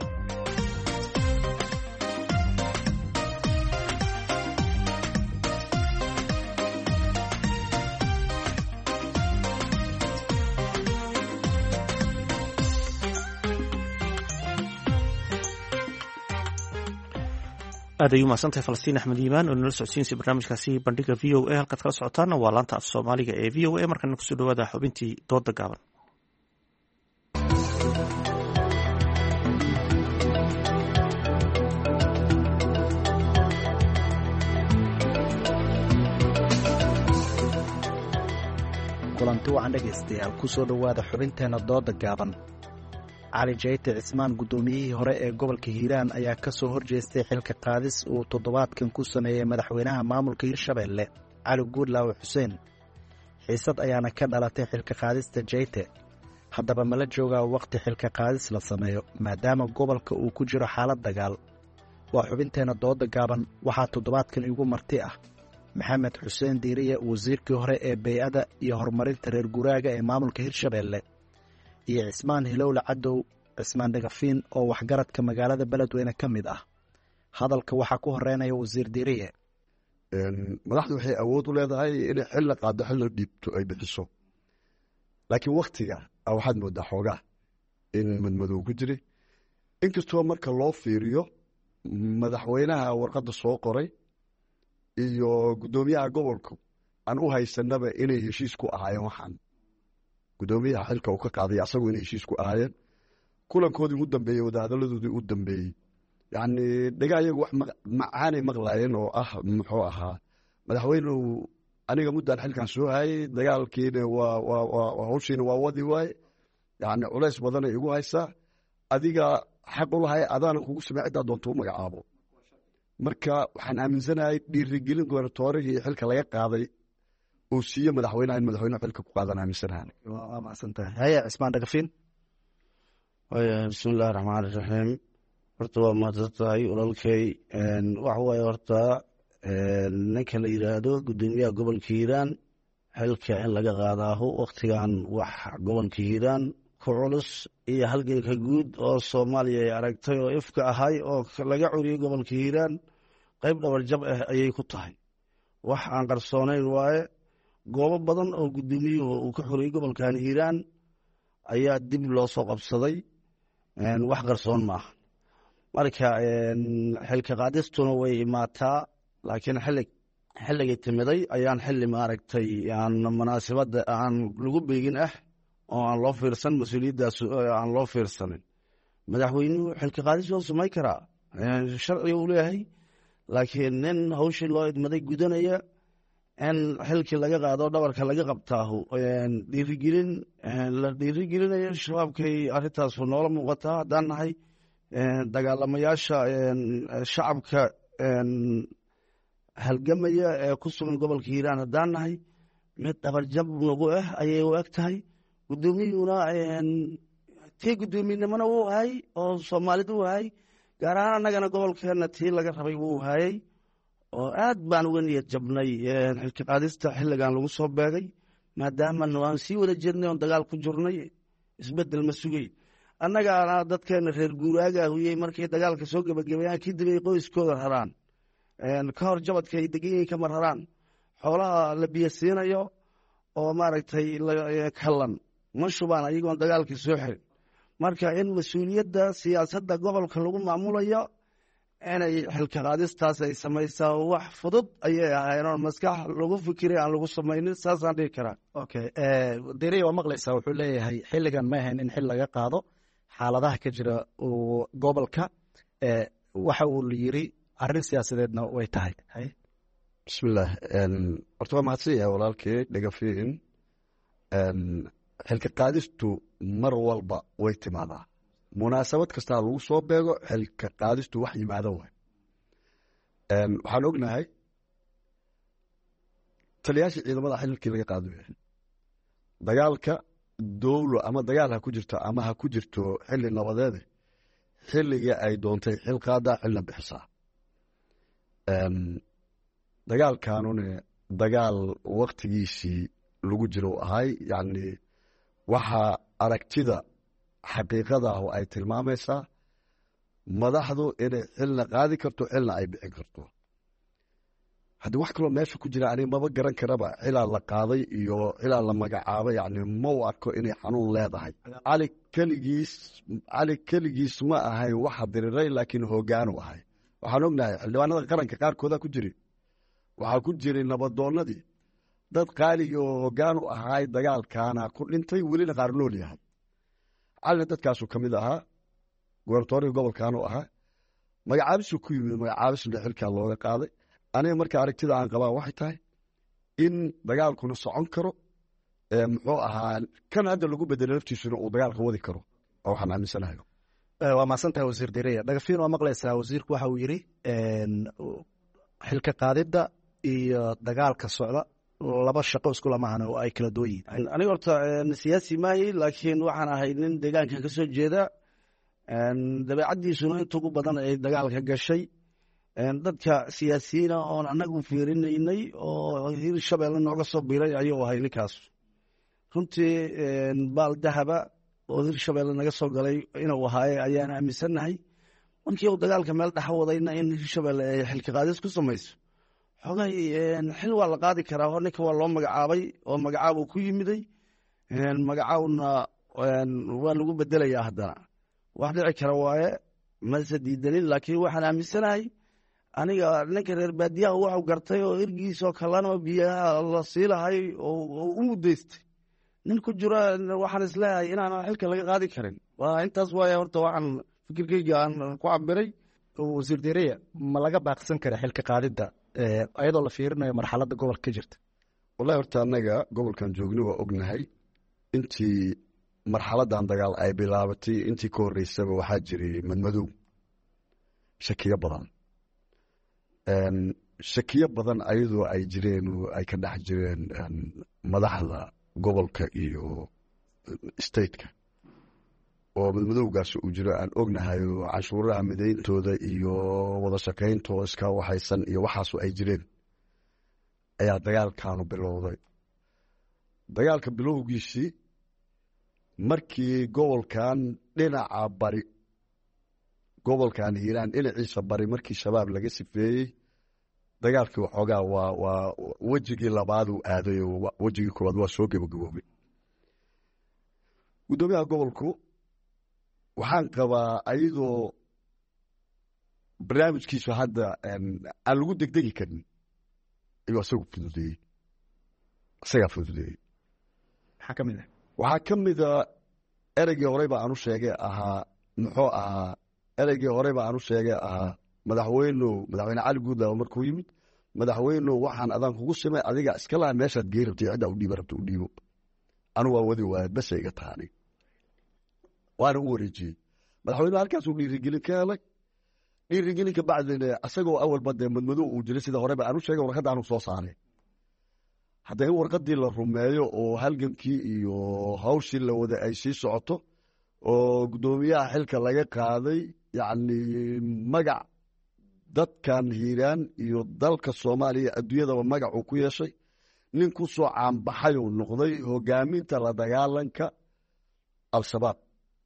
A: aad ay u mahadsantahay falastiin axmed iimaan oo nala socodsiinaysa barnaamijkaasi bandhiga v o a halkaad kala socotaana waa laanta af soomaaliga ee v o a markana kusoo dhawaada xubintii dooda gaaban
H: kulanti wacan dhegaystayaal kusoo dhowaada xubinteenna dooda gaaban cali jayte cismaan guddoomiyihii hore ee gobolka hiiraan ayaa ka soo horjeestay xilka qaadis uu toddobaadkan ku sameeyey madaxweynaha maamulka hirshabeelle cali guudlaawe xuseen xiisad ayaana ka dhalatay xilka qaadista jayte haddaba mala joogaa wakhti xilka qaadis la sameeyo maadaama gobolka uu ku jiro xaalad dagaal waa xubinteenna dooda gaaban waxaa toddobaadkan igu marti ah maxamed xuseen diiriye wasiirkii hore ee bey-ada iyo horumarinta reer guraaga ee maamulka hirshabeelle iyo cismaan hilowle cadow cismaan dhagafiin oo waxgaradka magaalada beledweyne ka mid ah hadalka waxaa ku horeynaya wasiir diiriye
I: madaxdu waxay awood u leedahay inay xilla qaado xilla dhiibto ay bixiso laakiin waktiga waxaad moodaa xoogaa in madmadow ku jiri inkastoo marka loo fiiriyo madaxweynaha warqadda soo qoray iyo guddoomiyaha gobolku aan u haysanaba inay heshiis ku ahaayeen waxaan guddoomiyaha xilka uu ka qaaday asagu inay heshiis ku ahaayeen kulankoodii ugu dambeeyey wadahadaladoodii u dambeeyey yacni dhaga iyagu wax macaanay maqlaayeen oo ah muxuu ahaa madaxweynuhu aniga muddaan xilkan soo hayay dagaalkiina waa waa hawshiina waa wadi waaye yacni culays badanay igu haysaa adiga xaq u lahay adaana kugu samey ciddaa doonta u magacaabo marka waxaan aaminsanahay dhiirigelin gobernatorihii xilka laga qaaday uu siiye madaxweynaha in madaxweynuhu xilka ku qaadan aaminsanahan
H: waa mahadsantahay haya cismaan dhagafiin
J: bismillahi raxmaani raxiim horta waa mahadsan tahay walaalkay waxa waaye horta ninka la yidhaahdo guddoomiyaha gobolka hiiraan xilka in laga qaadaaho waktigan wax gobolka hiiraan ku culus iyo halganka guud oo soomaaliya ay aragtay oo ifka ahay oo laga curiyey gobolka hiiraan qayb dhabarjab ah ayay ku tahay wax aan qarsoonayn waaye goobo badan oo guddoomiyuhu uu ka xuriyey gobolkan hiiraan ayaa dib loo soo qabsaday wax qarsoon maaha. marka xilka qaadistuna way imaataa, laakiin xilli xilligii timiday ayaan xilli maaragtay aan munaasabadda aan lagu beegin ah oo aan loo fiirsan, mas-uuliyaddaas aan loo fiirsanin. madaxweynuhu xilka qaadis waa samayn karaa, sharciga uu leeyahay, laakiin nin hawshii loo idmaday gudanaya in xilkii laga qaado dhabarka laga qabtaahu dhiirigelin la dhiirigelinayo shabaabkay arrintaasu noola muuqataa. haddaan nahay dagaalamayaasha shacabka halgamaya ee ku sugan gobolka hiiraan, haddaan nahay mid dhabarjab nagu ah ayay u eg tahay. guddoomiyuhuna tii guddoominimona wuu hayay oo soomaalida u hayay, gaar ahaan annagana gobolkeena tii laga rabay wuu hayay, oo aad baan uga niyad jabnay xilka qaadista xilligan lagu soo beegay, maadaama aan sii wada jirnay oon dagaal ku jirnay, isbedel ma sugay. annagaana dadkeena reer guuraaga huyey markay dagaalka soo gebagabeeyaan kadib ay qoyskooda raraan, ka hor jabadka ay degan kama raraan, xoolaha la biyo siinayo oo maaragtay kallan ma shubaan ayagoon dagaalka soo xirin. marka in mas-uuliyadda siyaasadda gobolka lagu maamulayo inay xilka qaadistaas ay samaysaa wax fudud ayay ahayn, oo maskax lagu fikiray aan lagu samaynin, saasaan dhihi karaa.
H: okay deriya waa maqlaysaa, wuxuu leeyahay xilligan ma ahayn in xil laga qaado xaaladaha ka jira gobolka, waxa uu yiri arrin siyaasadeedna way tahay.
I: bismillaah, horta waa mahadsan yahay walaalkii dhagafiin. xilka qaadistu mar walba way timaadaa, munaasabad kastaa lagu soo beego xilka qaadistu wax yimaado waay. waxaan ognahay taliyaashii ciidamada xilkii laga qaado yahay dagaalka dowlo ama dagaal ha ku jirto ama ha ku jirto xilli nabadeede, xilligii ay doontay xil qaadaa xilna bixisaa. dagaalkanune dagaal waktigiisii lagu jiro ahay, yacni waxaa aragtida xaqiiqada ah oo ay tilmaamaysaa madaxdu inay xilna qaadi karto xilna ay bixin karto. haddii wax kaloo meesha ku jira ani maba garan karaba, xilaa la qaaday iyo xilaa la magacaabay, yani ma u arko inay xanuun leedahay. cali keligiis cali keligiis ma ahayn waxa diriray, laakiin hoggaanu ahay. waxaan ognahay xildhibaanada qaranka qaarkooda ku jiri, waxaa ku jiray nabadoonnadii, dad qaaliga oo hoggaan u ahaay dagaalkaana ku dhintay, welina qaar nool yahay. calina dadkaasuu ka mid ahaa, gobortoorihii gobolkaanu ahaa, magacaabisuu ku yimid, magacaabisna xilkaa looga qaaday. aniga marka aragtida aan qabaa waxay tahay in dagaalkuna socon karo, muxuu ahaa kan hadda lagu bedelo laftiisuna uu dagaalka wadi karo, oo waxaan aaminsanahay.
H: waa mahadsantahay wasiir deriya. dhagafiin waa maqlaysaa, wasiirku waxa uu yidhi xilka qaadidda iyo dagaalka socda laba shaqo isku lamahan oo ay kala duwan yihiin.
J: aniga horta siyaasi maayey, laakiin waxaan ahay nin deegaankan ka soo jeeda, dabeecaddiisuna inta ugu badan ay dagaalka gashay. dadka siyaasiyiina oon annagu fiirinaynay oo hir shabeelle nooga soo biiray ayuu ahay ninkaas. runtii baal dahaba oo hir shabeelle naga soo galay inuu ahaaye ayaan aaminsannahay. markii uu dagaalka meel dhexa wadayna in hir shabeelle ay xilka qaadis ku samayso, xogay xil waa la qaadi karaa, hor ninka waa loo magacaabay oo magacaabuu ku yimiday, magacaabna waa lagu bedelayaa. haddana wax dhici kara waaye, mase diidanin, laakiin waxaan aaminsanahay aniga ninka reer baadiyaha waxu gartay oo ergiisoo kalena biyaha la siilahay oo u mudaystay nin ku jiro, waxaan isleeyahay inaan xilka laga qaadi karin. waa intaas waay horta waxaan fikirkeyga aan ku cabiray.
H: wasiir deriya, ma laga baaqsan kara xilka qaadidda iyadoo la fiirinayo marxaladda gobolka ka jirta?
I: wallahi horta annaga gobolkan joogni waa ognahay, intii marxaladdan dagaal ay bilaabatay intii ka horreysaba waxaa jiray madmadow, shakiyo badan shakiyo badan ayadoo ay jireen oo ay ka dhex jireen madaxda gobolka iyo stateka, oo madmadowgaas uu jiro aan ognahay, oo canshuuraha midayntooda iyo wada shaqayntoo iska waxaysan iyo waxaasu ay jireen, ayaa dagaalkaanu bilowday. dagaalka bilowgiisii markii gobolkan dhinaca bari, gobolkan hiiraan dhinaciisa bari markii shabaab laga sifeeyey, dagaalkii waxoogaa waa waa wejigii labaad uu aaday, oo wejigii koowaad waa soo gebagaboobay. guddoomiyaha gobolku waxaan qabaa ayadoo barnaamijkiisu hadda aan lagu degdegi karin ayuu isagu fududeeyey isagaa fududeeyey
H: maxaa ka mid ah
I: waxaa ka mida ereygii horey ba aanu sheegay ahaa muxuu ahaa ereygii horey ba aanu sheegay ahaa madaxweynow madaxweyne cali guudlaawo markuu yimid madaxweynow waxaan adaan kugu simay adiga iska laha meeshaad gey rabtay ciddaa u dhiiba rabta u dhiibo anu waa wadi waaya basa iga taani waana u wareejiyey madaxweynuhu halkaasuu dhiirigelin ka helay dhiirigelin ka bacdina isagoo awalba dee madmadow uu jiray sida horeba aanu sheegay warqadda aanu soo saaray hadda in warqaddii la rumeeyo oo halgankii iyo hawshii la wada ay sii socoto oo guddoomiyaha xilka laga qaaday yacni magac dadkan hiiraan iyo dalka soomaaliya adduunyadaba magac uu ku yeeshay nin ku soo caanbaxay uu noqday hogaaminta la dagaalanka al-shabaab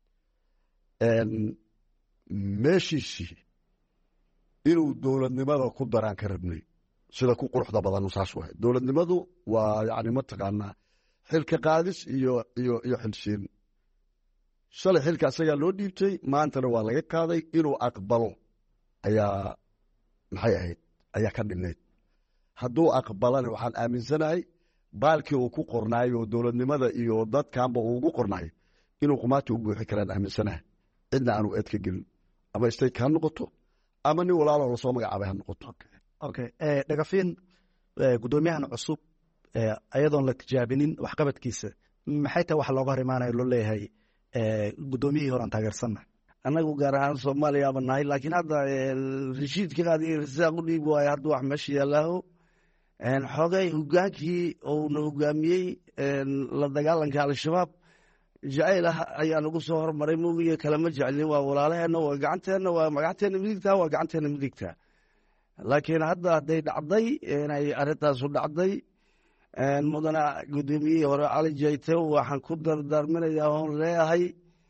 I: meeshiisii inuu dowladnimada ku daraan ka rabnay sida ku quruxda badan saas wahay dowladnimadu waa yani mataqaanaa xilka qaadis iyo iyo iyo xilsiin shalay xilka asagaa loo dhiibtay maantana waa laga qaaday inuu aqbalo ayaa maxay ahayd ayaa ka dhinayd hadduu aqbalana waxaan aaminsanahay baalkii uu ku qornaayo oo dowladnimada iyo dadkanba uu ugu qornaayo inuu qumaati u buuxi karaan aaminsanahay cidna aanu eed ka gelin ama state ha noqoto ama nin walaaloo lasoo magacaabay ha noqoto
H: okay dhagafiin guddoomiyahan cusub ayadoon la tijaabinin waxqabadkiisa maxay tahay wax looga hor imaanayo loo leeyahay guddoomiyihii horan taageersanna
J: annagu gaar ahaan soomaaliya aba nahay laakiin hadda rashiidka qaadi rasaaq u dhiibi waayo hadda wax meesha yaallaaho xogay hogaankii uuna hogaamiyey la dagaalanka al-shabaab jacayl ah ayaa nagu soo hormaray moogiyo kalama jeclin waa walaalaheenna waa gacanteenna waa gacanteena midigtaa waa gacanteena midigtaa laakiin hadda hadday dhacday inay arrintaasu dhacday mudana guddoomiyihii hore cali jayte waxaan ku dardaarminayaa oon leeyahay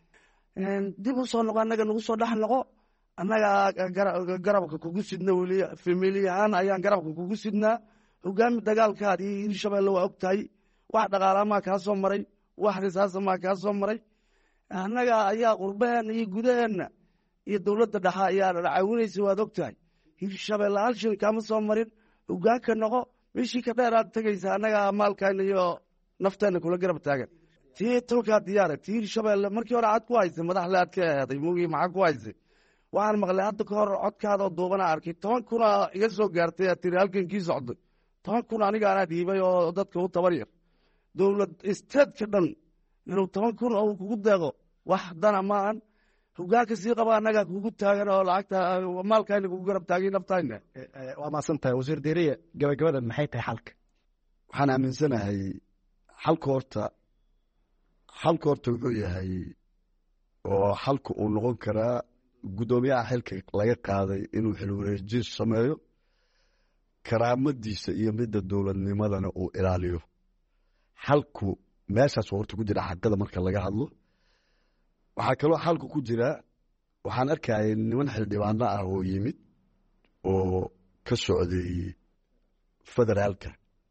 J: dib u soo noqo annaga nagu soo dhex noqo annaga garabka kugu sidna weli famili ahaan ayaan garabka kugu sidnaa hogaami dagaalkaadii hirshabeelle waa og tahay wax dhaqaalamaa kaa soo maray wax risaasamaa kaa soo maray annaga ayaa qurbaheenna iyo gudaheenna iyo dowladda dhexa ayaa caawinaysa waad og tahay hirshabeelle hal shil kaama soo marin hogaanka noqo meeshii ka dheer aad tegaysa annaga maalkayna iyo nafteenna kula garab taagan tii tolkaa diyaara tii hirshabeelle markii hore aad ku haysay madaxle aad ka aheeday mugii maxaa ku haysay waxaan maqlay hadda ka hor codkaadoo duubana arkay toban kuna iga soo gaartay aad tiri halkan kii socday toban kun aniga anaa dhiibay oo dadka u tabar yar dowlad isteedka dhan inuu toban kun oo kugu deeqo wax dana maahan hogaanka sii qaba annagaa kugu taagan oo lacagta maalkayna kugu garab taagay naftayna
H: waa maasan tahay wasiir deeriye gabagabada maxay tahay xalka
I: waxaan aaminsanahay xalka horta xalka horta wuxuu yahay oo xalka uu noqon karaa guddoomiyaha xilka laga qaaday inuu xilwareejin sameeyo karaamadiisa iyo midda dowladnimadana uu ilaaliyo xalku meeshaas horta ku jira xaqada marka laga hadlo waxaa kaloo xalku ku jira waxaan arkayay niman xildhibaano ah oo yimid oo ka socday federaalka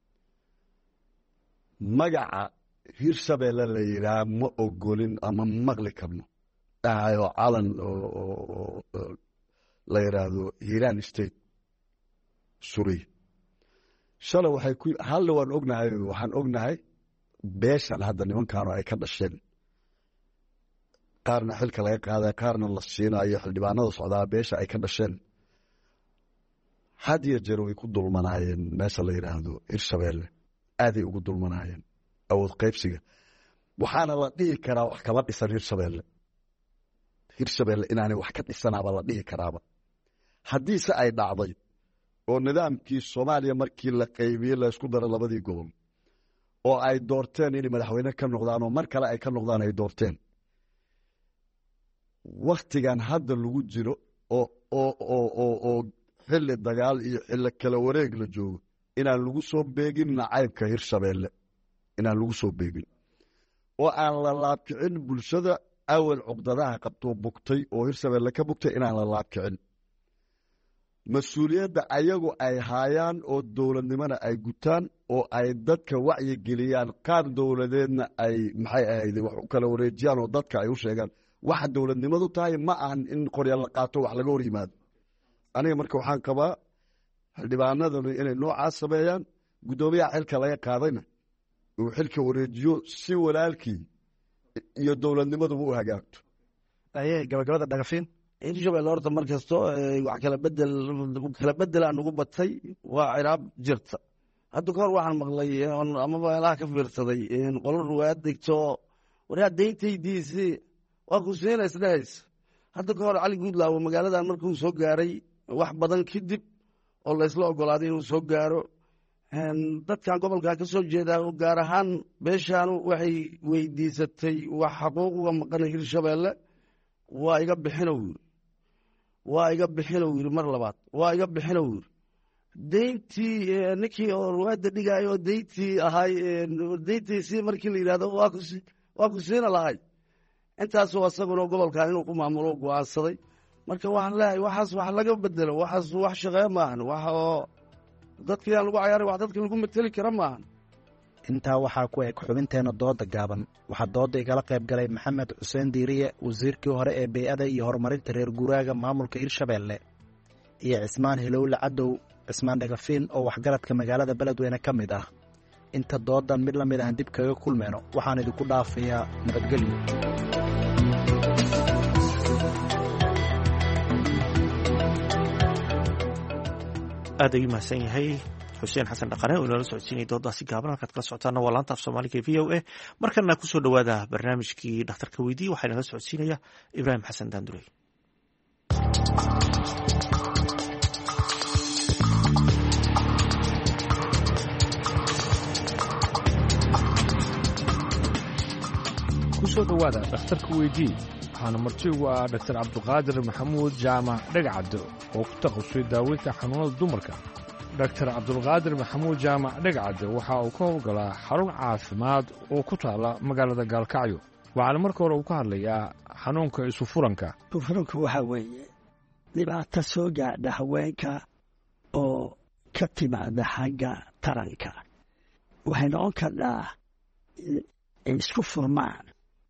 I: magaca hirshabeelle la yidhaah ma ogolin ama maqli karno dhahayo calan oo la yidhaahdo hiiraan state suriya shalay waxay ku halle waan ognahay waxaan ognahay beeshan hadda nimankaanu ay ka dhasheen qaarna xilka laga qaaday qaarna la siinayo xildhibaanada socdaa beesha ay ka dhasheen had iyo jeer way ku dulmanaayeen meesha la yidhaahdo hirshabeelle aaday ugu dulmanaayeen awood qaybsiga waxaana la dhihi karaa wax kama dhisan hirshabeelle hirshabeelle inaanay wax ka dhisanaaba la dhihi karaaba haddiise ay dhacday oo nidaamkii soomaaliya markii la qaybiyey laysku daro labadii gobol oo ay doorteen inay madaxweyne ka noqdaan oo mar kale ay ka noqdaan ay doorteen waktigan hadda lagu jiro oo oo oo oo oo xilli dagaal iyo xilli kala wareeg la joogo inaan lagu soo beegin nacaybka hirshabeelle inaan lagu soo beegin oo aan la laabkicin bulshada awal cuqdadaha qabtoo bugtay oo hirshabeelle ka bugtay inaan la laabkicin mas-uuliyadda ayagu ay haayaan oo dowladnimona ay gutaan oo ay dadka wacyi geliyaan qaar dowladeedna ay maxay ahayd wax u kala wareejiyaan oo dadka ay u sheegaan waxa dowladnimadu tahay ma ahan in qorya la qaato wax laga hor yimaado aniga marka waxaan qabaa xildhibaanadanu inay noocaas sameeyaan guddoomiyaha xilka laga qaadayna uu xilka wareejiyo si walaalkii iyo dowladnimaduba u hagaagto
H: aye gabagabada dhagafiin
J: hirshabelle horta mar kasto wax kala bedel kala bedelaa nugu batay waa ciraab jirta hadda kahor waxaan maqlay ama meelaha ka fiirsaday qolo ruwaayad degto waraa deyntaydiisii waa ku siinaysa dhahays hadda kahor cali guudlaawo magaaladan markuu soo gaaray wax badan kadib oo laysla ogolaaday inuu soo gaaro dadkan gobolka ka soo jeedaa gaar ahaan beeshaanu waxay weydiisatay wax xaquuq uga maqan hirshabelle waa iga bixinow yiri waa iga bixinow yiri mar labaad waa iga bixinow yiri deyntii ninkii oo ruwaadda dhigaayo deyntii ahay deyntiisii markii la yidhahdo waa ku siina lahay intaasoo asaguna gobolkan inuu ku maamulo go-aansaday marka waxaan leeyahay waxaas wax laga bedelo waxaas wax shaqeeya maahan wax oo dadkii aan lagu cayaaray wax dadka lagu mateli kara maahan
H: intaa waxaa ku eg xubinteena dooda gaaban waxaa dooda igala qayb galay maxamed xuseen diiriye wasiirkii hore ee bey-ada iyo horumarinta reer guuraaga maamulka hirshabelle iyo cismaan hilowle cadow cismaan dhagafiin oo waxgaradka magaalada beledweyne ka mid ah inta doodan mid la mid ahan dib kaga kulmeyno waxaan idinku dhaafayaa nabadgelyo
A: aad ayuu mahadsan yahay xuseen xasan dhaqane oo inoola socodsiinaya doodaasi gaaban halkaad kala socotaana waa laanta af soomaaliga e v o a markana kusoo dhowaada barnaamijkii dhakhtarka weydii waxaa inala socodsiinaya ibraahim xasan daandurey
K: kusoo dhowaada dhakhtarka weydii waxaana martigu ah dhaktar cabduqaadir maxamuud jaamac dhegcadde oo ku takhasusay daaweynta xanuunada dumarka dhaktar cabdulqaadir maxamuud jaamac dhegcadde waxa uu ka howlgalaa xarun caafimaad oo ku taala magaalada gaalkacyo waxaana marka hore uu ka hadlayaa xanuunka isufuranka
L: isufuranka waxaa weeye dhibaato soo gaadha haweenka oo ka timaada xagga taranka waxay noqon kardhaa ay isku furmaan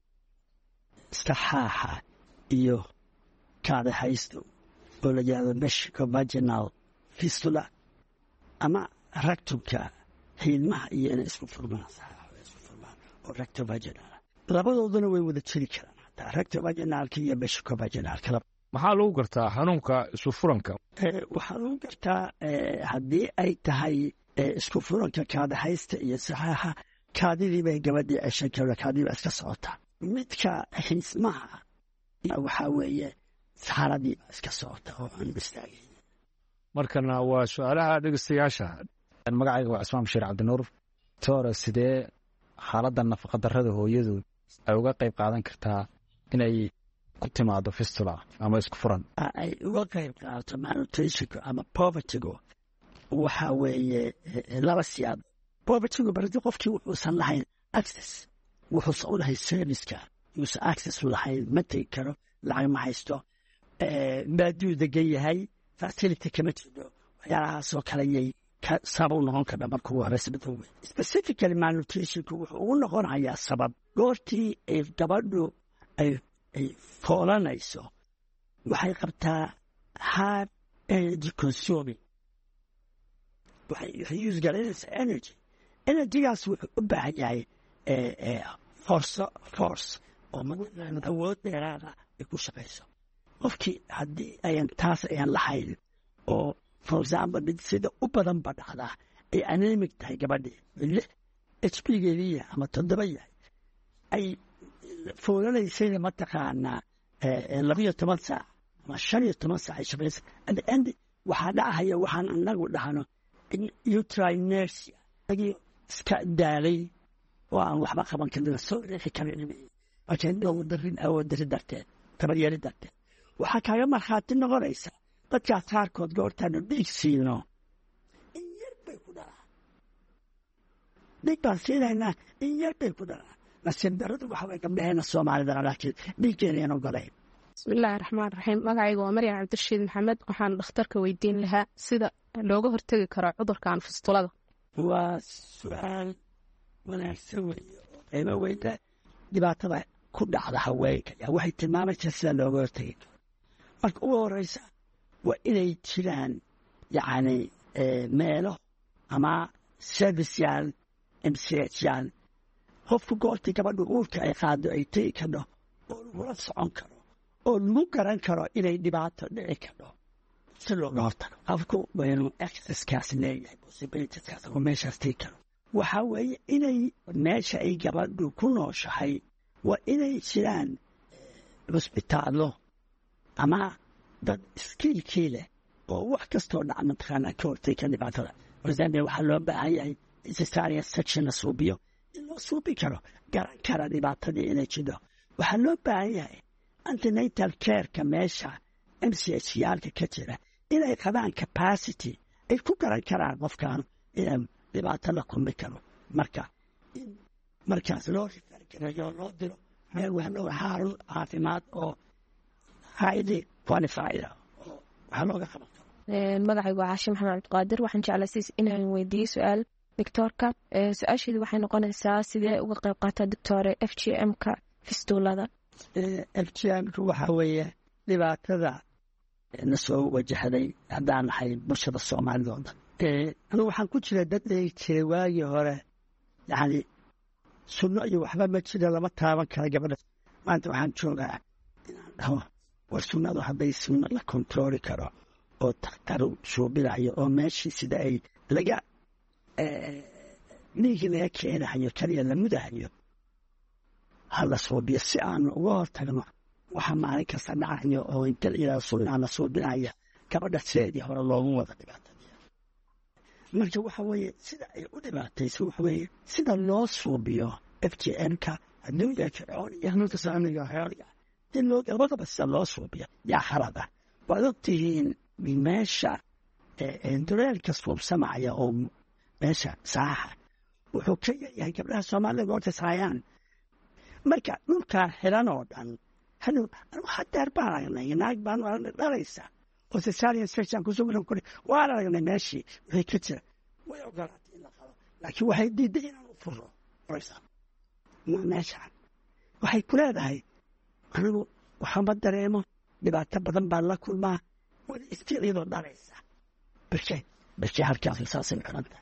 L: iskaxaaxa iyo kaadahaysto oo la yihahdo meshiko vaginal fistula ama ractumka xiidmaha iyo inay isku furmaan isku furmaan oo recto vaginal labadooduna way wada jiri karaan hataa recto vaginalka iyo meshiko vaginalka
K: maxaa lagu gartaa xanuunka isu furanka
L: waxaa lagu gartaa haddii ay tahay isku furanka kaadahaysta iyo saxaaxa kaadidii bay gabadhii ceshan karta kaadidii baa iska socotaa midka xiismaha waxaa weeye saxaradii baa iska socota oo aan istaagayn
K: markana waa su-aalaha dhegeystayaasha
H: magacayga waa cismaan bashiir cabdinuur toore sidee xaaladda nafaqadarrada hooyadu ay uga qayb qaadan kartaa inay ku timaado fistula ama isku furan
L: ay uga qayb qaadato malnutritionka ama povertygu waxaa weeye laba siyaad povertygu bardi qofkii wuxuusan lahayn access wuxuusan u lahayn serviceka yuusan access u lahayn ma tegi karo lacag ma haysto baaduu degan yahay facility kama jirdo waxyaalahaasoo kale yay sabab u noqon karta marka ugu horeysa mid wey specifically malnutritionku wuxuu ugu noqonayaa sabab goortii ay gabadhu ay ay foolanayso waxay qabtaa hard energy consuming waxay use garanaysaa energy energygaas wuxuu u baahan yahay force force oo awood dheeraada ay ku shaqayso qofkii haddii ayan taas ayan lahayn oo for example mid sida u badan ba dhacdaa ay anemic tahay gabadhii lix h p geediya ama toddoba yahay ay foolanaysayna mataqaanaa labiyo toban saac ama shan iyo toban saac ay shaqaysa and and waxaa dhacaya waxaan anagu dhahno utrinersia agii iska daalay oo aan waxba qaban karin soo riixi karin awood darin awood dari darteed tabaryari darteed waxaa kaaga markhaati noqonaysa dadkaas qaarkood goortaanu dhiig siino in yar bay ku dhalaan dhiig baan siinaynaa in yar bay ku dhalaan nasiib daradu waxa way gabdhaheena soomaalida laakiin dhiiggeena ogolayn
M: bismillaahi raxmaan raxiim magacayga waa maryam cabdirashiid maxamed waxaan dhakhtarka weydiin lahaa sida looga hortegi karo cudurkan fistulada
L: waa su-aal wanaagsan weeye qiimo weynta dhibaatada ku dhacda haweenka yaa waxay tilmaamaysaa sida looga hortegi karo. marka ugu horeysa waa inay jiraan yacni meelo ama serviceyaal m c h yaal qofku goortii gabadhu uurka ay qaado ay tegi kadho oo lagula socon karo oo lagu garan karo inay dhibaato dhici kadho si looga hortago. qofku waa inuu accesskaas leeyahay possibilitieskaas oo meeshaas tegi karo. waxaa weeye inay meesha ay gabadhu ku nooshahay waa inay jiraan cusbitaallo ama dad iskiilkii leh oo wax kastoo dhaca mataqaanaa ka hortay ka dhibaatada. example waxaa loo baahan yahay cesarean section la suubiyo in loo suubi karo garan kara dhibaatadii inay jidho. waxaa loo baahan yahay antenatal careka meesha m c h yaalka ka jira inay qabaan capacity ay ku garan karaan qofkan inay dhibaato la kulmi karo. marka in markaas loo rifargareeyo loo diro meel wahlo xarun caafimaad oo highly qualified oo waxaa looga qaban karo.
M: magacaygu waa Caashim Maxamed Cabdiqaadir. waxaan jeclahay inaan weydiiyo su-aal doctorka. su-aasheedu waxay noqonaysaa sidee uga qayb qaataa doctore f g m-ka fistulada?
L: f g m-ka waxaa weeye dhibaatada na soo wajahday haddaan nahay bulshada soomaalida oo dhan. anigu waxaan ku jira dad ay jiray waagii hore yani sunno iyo waxba ma jira lama taaban kara gabadha. maanta waxaan joogaa inaan dhaho war sunnadu hadday sunno la kontrooli karo oo takhtar suubinayo oo meeshii sida ay laga dhiigi laga keenahayo kaliya la mudahayo hala suubiyo si aanu uga hortagno waxa maalin kasta dhacayo oo inta ilaa sunnaa la suubinaya gabadha sideedii hore loogu wada dhibaatadiya. marka waxa weeye sida ay u dhibaatayso waxa weeye sida loo suubiyo f g m-ka adduunka fircoon iyo hanuunka saamiga xooliga in loo labadaba sida loo suubiyo yaa khalada. waad ogtihiin meesha dureelka suubsamaya oo meesha saaxa wuxuu ka yahay gabdhaha soomaalida goorta saayaan. marka dhulkaa xiran oo dhan hanu hadeer baan aragnay naag baan aragnay dhalaysa oo cesarean section ku sugan kori waan aragnay meeshii wixii ka jira way ogolaatay in la qalo laakiin waxay diiday inaan u furo qoraysa ma meeshaan waxay ku leedahay anigu waxama dareemo dhibaato badan baan la kulmaa weli istiil iyadoo dhalaysa birke birke halkaas saasay xiranta.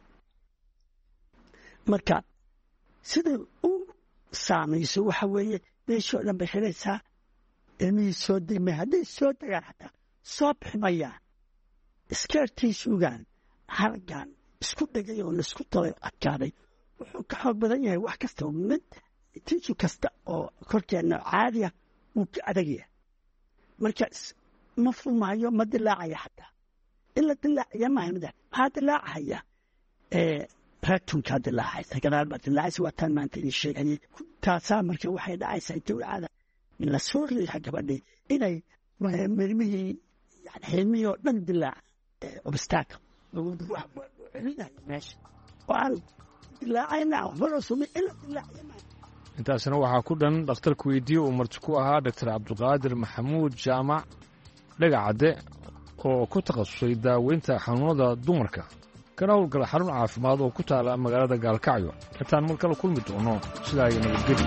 L: marka sida u saamayso waxa weeye meeshoo dhan bay xiraysaa ilmihii soo degmay hadday soo degaan xataa soo biximayaan iskeertii suugaan hargan isku dhegay oo laisku talay adkaaday wuxuu ka xoog badan yahay wax kasta mid tiiju kasta oo korkeenna caadiya wuu ka adagaya. marka ma furmaayo ma dilaacaya xataa in la dilaacaya maaha mida maxaa dilaacaya ratunkaa dilaacaysa gadaal baa dilaacaysa waa taan maanta idin sheegayay. taasaa marka waxay dhacaysaa dowlacada in la soo riixa gabadhii inay mirmihii yani xilmihii oo dhan dilaaca obstacle celinayo meesha oo aan dilaacayna waxba loo sumay in la dilaacaya maaha.
K: intaasna waxaa ku dhan dhakhtarka weydiiye uu marti ku ahaa doctor cabdiqaadir maxamuud jaamac dhagacadde oo ku takhasusay daaweynta xanuunada dumarka kana howlgala xarun caafimaad oo ku taala magaalada gaalkacyo. intaan mar kale kulmi doono sidaa iyo nabadgeli.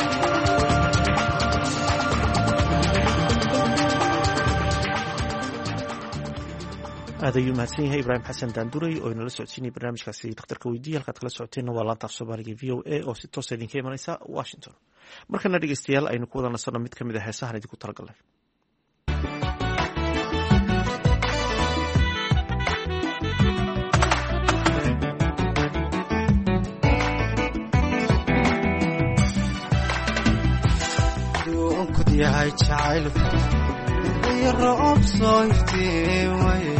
A: aad ayuu mahadsan yahay ibraahim xasan daanduray oo inala socodsiinaya barnaamijkaasi dhakhtarka weydiiye halkaad kala socoteenna waa laanta af soomaaliga v o a oo si toosa idinka imanaysa washington. markana dhegeystayaal aynu ku wada nasanno mid ka mid a heesahan idinku talagalnay.
N: yahay jacaylku iyo roob soo iftiimaye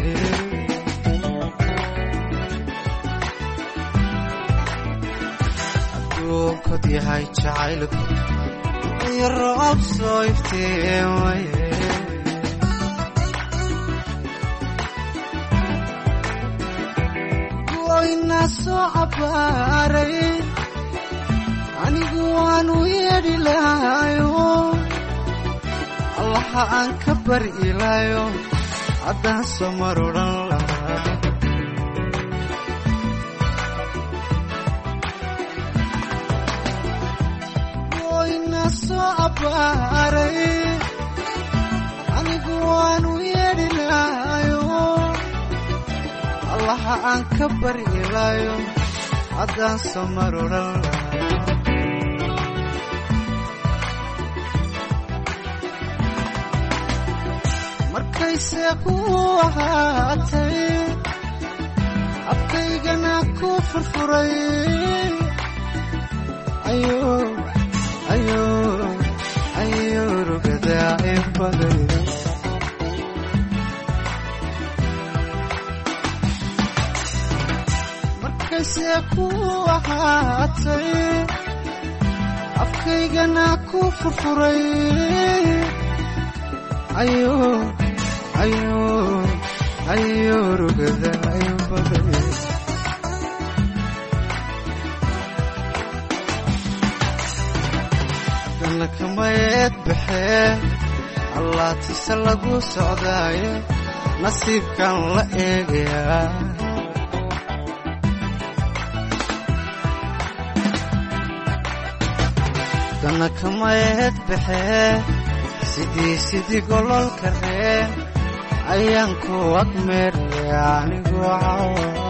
N: adduunkod yahay jacaylku iyo roob soo iftiimaye goyna soo cabaaray anigu waanu yeedhi lahayo allaha aan ka bari ilaayo haddaan soo mar odhan lahaa goyna soo baaray anigu waanu yeedhi lahayo allaha aan ka bari ilaayo haddaan soo mar odhan lahay markayse ku ahaatay afkaygana ku furfuray ayo ayo ayo rugadaa in baday markayse ku ahaatay afkaygana ku furfuray ayo ayo ayo rugadaa in baday kamayeed baxee allaatise lagu socdaaye nasiibkan la eegayaa dana kamayeed baxee sidii sidii gololka reen ayaan ku agmeeraya anigoo cawa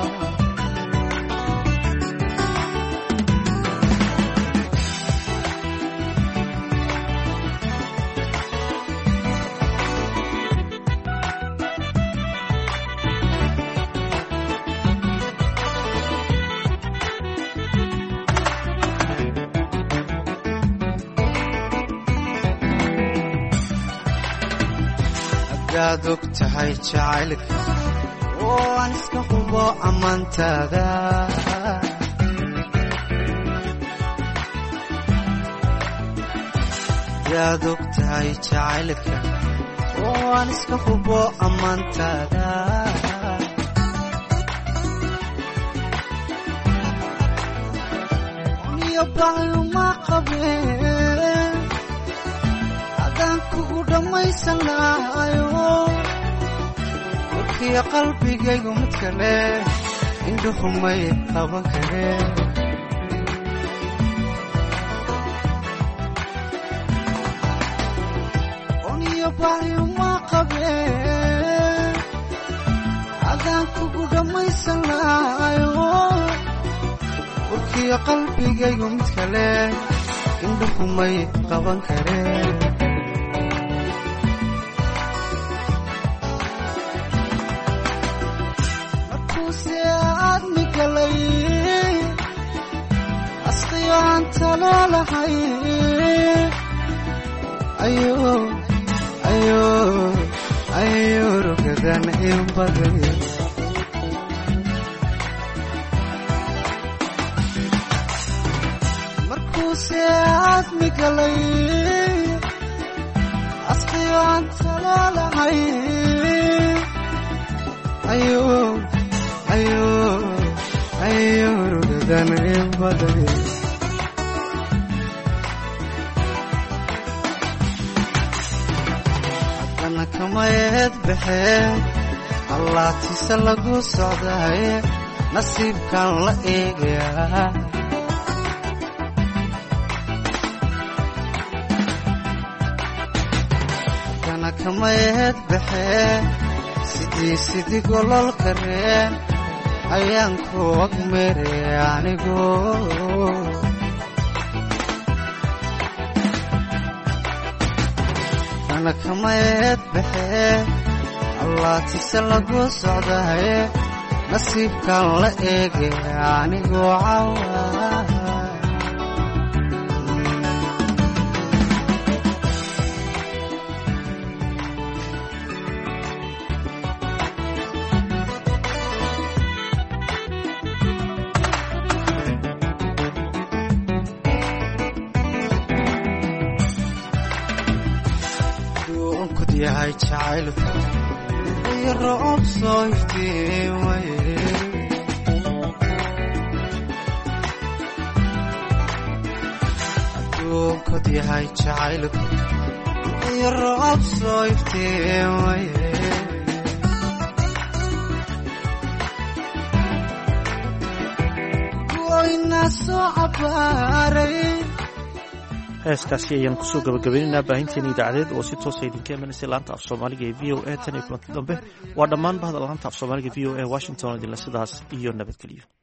N: ad og tahay jacaylka oo aan iska hubo ammaantaada yaad og tahay jacaylka oo aan iska hubo ammaantaada niyo baayuma qabeen haddaan kugu dhammaysan lahayo warkiyo qalbigaygu mid kale indhuhumay qaban kareen oniyo baayuma qabeen haddaan kugu dhammaysan lahayo warkiyo qalbigaygu mid kale indhuhumay qaban kareen asqiyaan talaalahay ayo ayo ayo rugadan in baday markuuse aadmi galay asqiyaan talaalahay ayo ayo ayo rugadan in baday haddana kamayeed baxee allaatise lagu socdaaye nasiibkan la eegayaa haddana kamayeed baxee sidii sidii gololka reen ayaan ku agmeeraya anigoo dana kamayeed baxee allaatise lagu socdaaye nasiibkan la eegaya anigoo cawa yahay jacaylku iyo roob soo iftiimaye adduunkod yahay jacaylku iyo roob soo iftiimaye goyna soo cabaaray
A: heeskaasi ayaan kusoo gabagabaynaynaa baahinteena idaacadeed oo si toosa idinka imanaysa laanta af soomaaliga ee v o a tan iyo kulanti dambe waa dhammaan bahda laanta af soomaaliga v o a washington idinle sidaas iyo nabadgelyo.